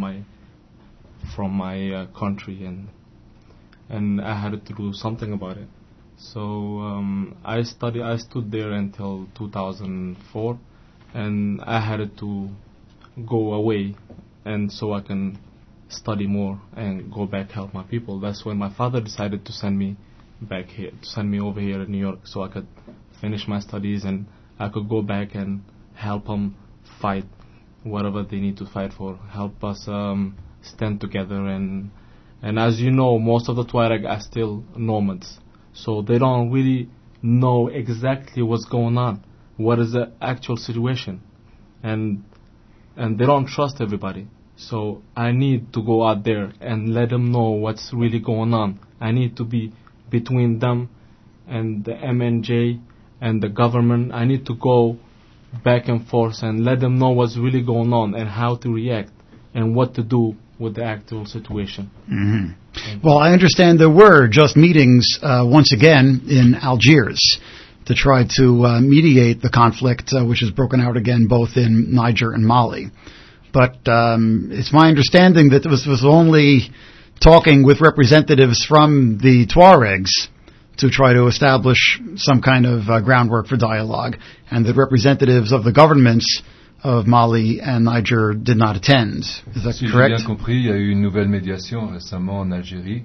my country, and I had to do something about it. So I stood there until 2004, and I had to go away, and so I can study more and go back help my people. That's when my father decided to send me back here, to send me over here in New York, so I could finish my studies and I could go back and help them fight whatever they need to fight for, help us stand together. And as you know, most of the Tuareg are still nomads, so they don't really know exactly what's going on, what is the actual situation, and they don't trust everybody. So I need to go out there and let them know what's really going on. I need to be between them and the MNJ and the government. I need to go back and forth and let them know what's really going on and how to react and what to do with the actual situation. Mm-hmm. Well, I understand there were just meetings once again in Algiers to try to mediate the conflict, which has broken out again both in Niger and Mali. But it's my understanding that this was only talking with representatives from the Tuaregs to try to establish some kind of groundwork for dialogue, and that representatives of the governments of Mali and Niger did not attend. Is that si correct? Si j'ai bien compris, il y a eu une nouvelle médiation récemment en Algérie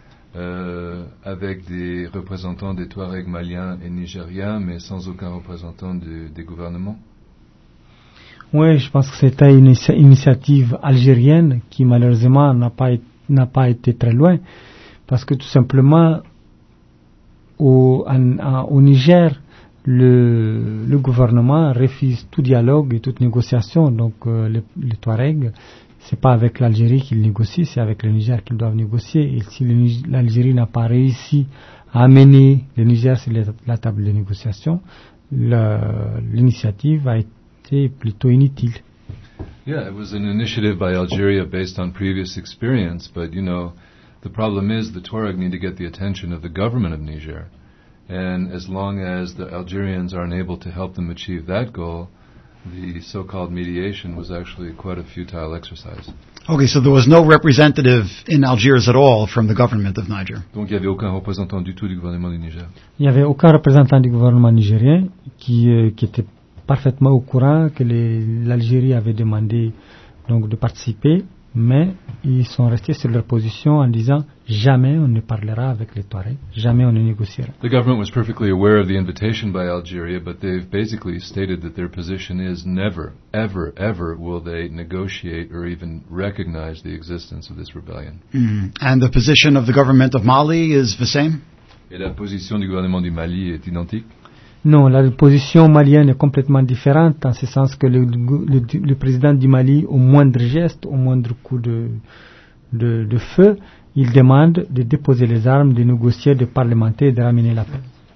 avec des représentants des Touaregs maliens et nigériens, mais sans aucun représentant des gouvernements. Oui, je pense que c'était une initiative algérienne qui malheureusement n'a pas été très loin, parce que tout simplement au Niger, le gouvernement refuse tout dialogue et toute négociation. Donc les Touaregs, c'est pas avec l'Algérie qu'ils négocient, c'est avec le Niger qu'ils doivent négocier. Et si l'Algérie n'a pas réussi à amener le Niger sur la table de négociation, l'initiative a été plutôt inutile. Yeah, it was an initiative by Algeria based on previous experience, but you know, the problem is the Tuareg need to get the attention of the government of Niger. And as long as the Algerians aren't able to help them achieve that goal, the so-called mediation was actually quite a futile exercise. Okay, so there was no representative in Algiers at all from the government of Niger. Donc il n'y avait aucun représentant du tout du gouvernement du Niger. Il n'y avait aucun représentant du gouvernement nigérien qui était parfaitement au courant que l'Algérie avait demandé donc de participer, mais ils sont restés sur leur position en disant jamais on ne parlera avec les Touaregs, jamais on ne négociera. The government was perfectly aware of the invitation by Algeria, but they've basically stated that their position is never, ever, ever will they negotiate or even recognize the existence of this rebellion. Mm-hmm. And the position of the government of Mali is the same? Et la position du gouvernement du Mali est identique? Non, la position malienne est complètement différente, en ce sens que le président du Mali, au moindre geste, au moindre coup de feu, il demande de déposer les armes, de négocier, de parlementer et de ramener la paix.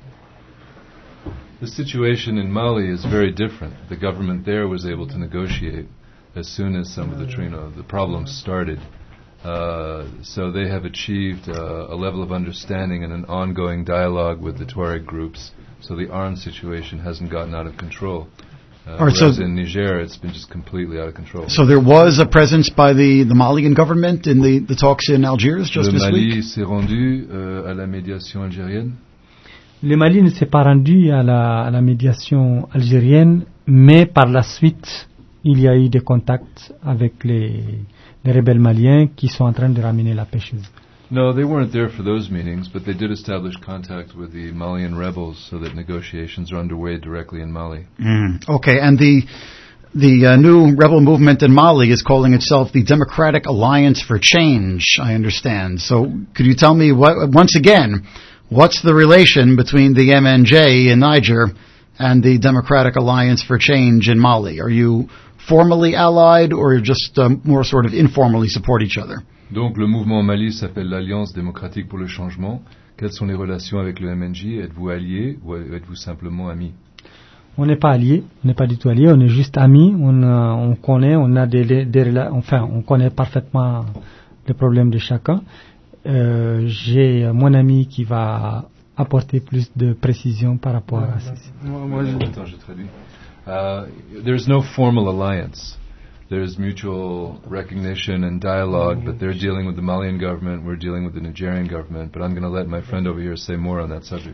The situation in Mali is very different. The government there was able to negotiate as soon as some of the problems started. So they have achieved a level of understanding and an ongoing dialogue with the Tuareg groups. So the armed situation hasn't gotten out of control. Whereas in Niger, it's been just completely out of control. So there was a presence by the Malian government in the talks in Algiers just this week? Le Mali s'est rendu à la médiation algérienne. Le Mali ne s'est pas rendu à la médiation algérienne, mais par la suite, il y a eu des contacts avec les rebelles maliens qui sont en train de ramener la pêcheuse. No, they weren't there for those meetings, but they did establish contact with the Malian rebels so that negotiations are underway directly in Mali. Okay, and the new rebel movement in Mali is calling itself the Democratic Alliance for Change, I understand. So could you tell me, once again, what's the relation between the MNJ in Niger and the Democratic Alliance for Change in Mali? Are you formally allied or just more sort of informally support each other? Donc le mouvement au Mali s'appelle l'Alliance démocratique pour le changement. Quelles sont les relations avec le MNJ? Êtes-vous alliés ou êtes-vous simplement amis? On n'est pas alliés, on n'est pas du tout alliés, on est juste amis, on connaît, on a on connaît parfaitement les problèmes de chacun. J'ai mon ami qui va apporter plus de précision par rapport à ceci. Attends, je traduis. There's no formal alliance. There's mutual recognition and dialogue, but they're dealing with the Malian government, we're dealing with the Nigerian government, but I'm going to let my friend over here say more on that subject.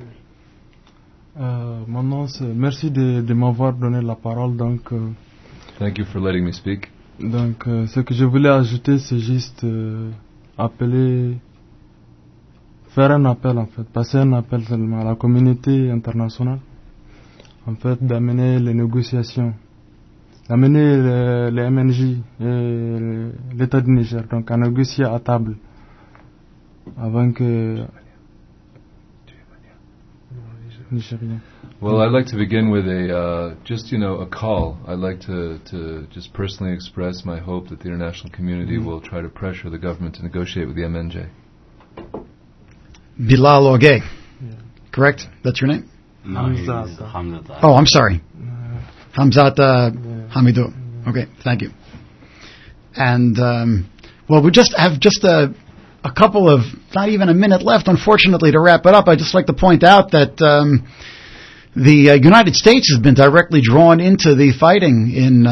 Mon nom, merci de m'avoir donné la parole. Donc, thank you for letting me speak. Donc, ce que je voulais ajouter, c'est juste faire un appel en fait, passer un appel seulement à la communauté internationale, en fait, d'amener les négociations. Amener les MNJ et l'État du Niger donc à négocier à table avant que Nigérien. Well, I'd like to begin with a call. I'd like to just personally express my hope that the international community will try to pressure the government to negotiate with the MNJ. Bilal Ogay, correct? That's your name? No, Hamzat. Oh, I'm sorry. Hamzat Hamidou. Okay, thank you. And, we just have a couple of, not even a minute left, unfortunately, to wrap it up. I'd just like to point out that the United States has been directly drawn into the fighting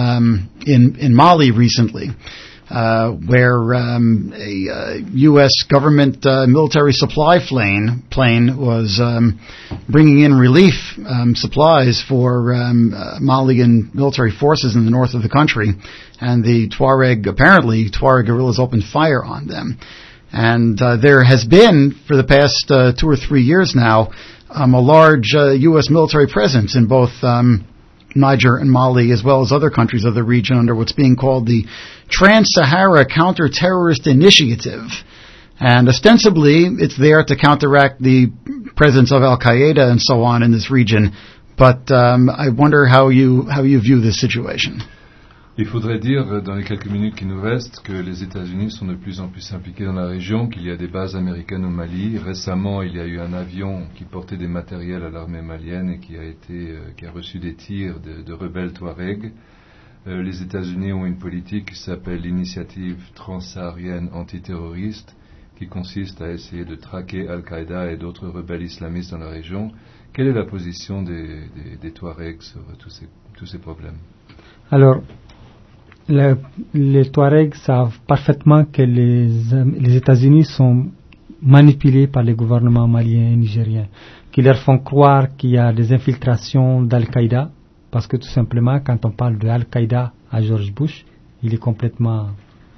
in Mali recently, where a U.S. government military supply plane was bringing in relief supplies for Malian military forces in the north of the country, and the Tuareg guerrillas opened fire on them. And there has been, for the past 2 or 3 years now, a large U.S. military presence in both Niger and Mali, as well as other countries of the region, under what's being called the Trans-Sahara Counter-Terrorist Initiative. And ostensibly, it's there to counteract the presence of Al-Qaeda and so on in this region. But I wonder how you view this situation. Il faudrait dire, dans les quelques minutes qui nous restent, que les États-Unis sont de plus en plus impliqués dans la région, qu'il y a des bases américaines au Mali. Récemment, il y a eu un avion qui portait des matériels à l'armée malienne et qui a reçu des tirs de rebelles Touareg. Les États-Unis ont une politique qui s'appelle l'initiative transsaharienne antiterroriste, qui consiste à essayer de traquer Al-Qaïda et d'autres rebelles islamistes dans la région. Quelle est la position des Touaregs sur tous ces problèmes? Alors, les Touaregs savent parfaitement que les États-Unis sont manipulés par les gouvernements maliens et nigériens, qui leur font croire qu'il y a des infiltrations d'Al-Qaïda, parce que tout simplement, quand on parle de Al-Qaïda à George Bush, il est complètement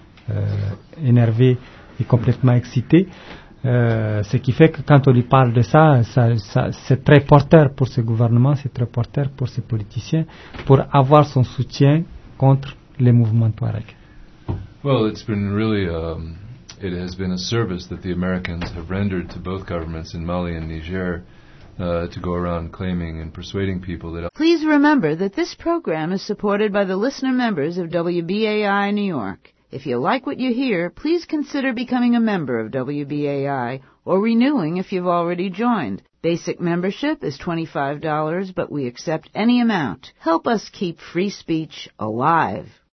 énervé et complètement excité. Ce qui fait que quand on lui parle de ça, c'est très porteur pour ce gouvernement, c'est très porteur pour ces politiciens, pour avoir son soutien contre les mouvements Touareg. Well, it's been really, it has been a service that the Americans have rendered to both governments in Mali and Niger to go around claiming and persuading people that... Please remember that this program is supported by the listener members of WBAI New York. If you like what you hear, please consider becoming a member of WBAI or renewing if you've already joined. Basic membership is $25, but we accept any amount. Help us keep free speech alive.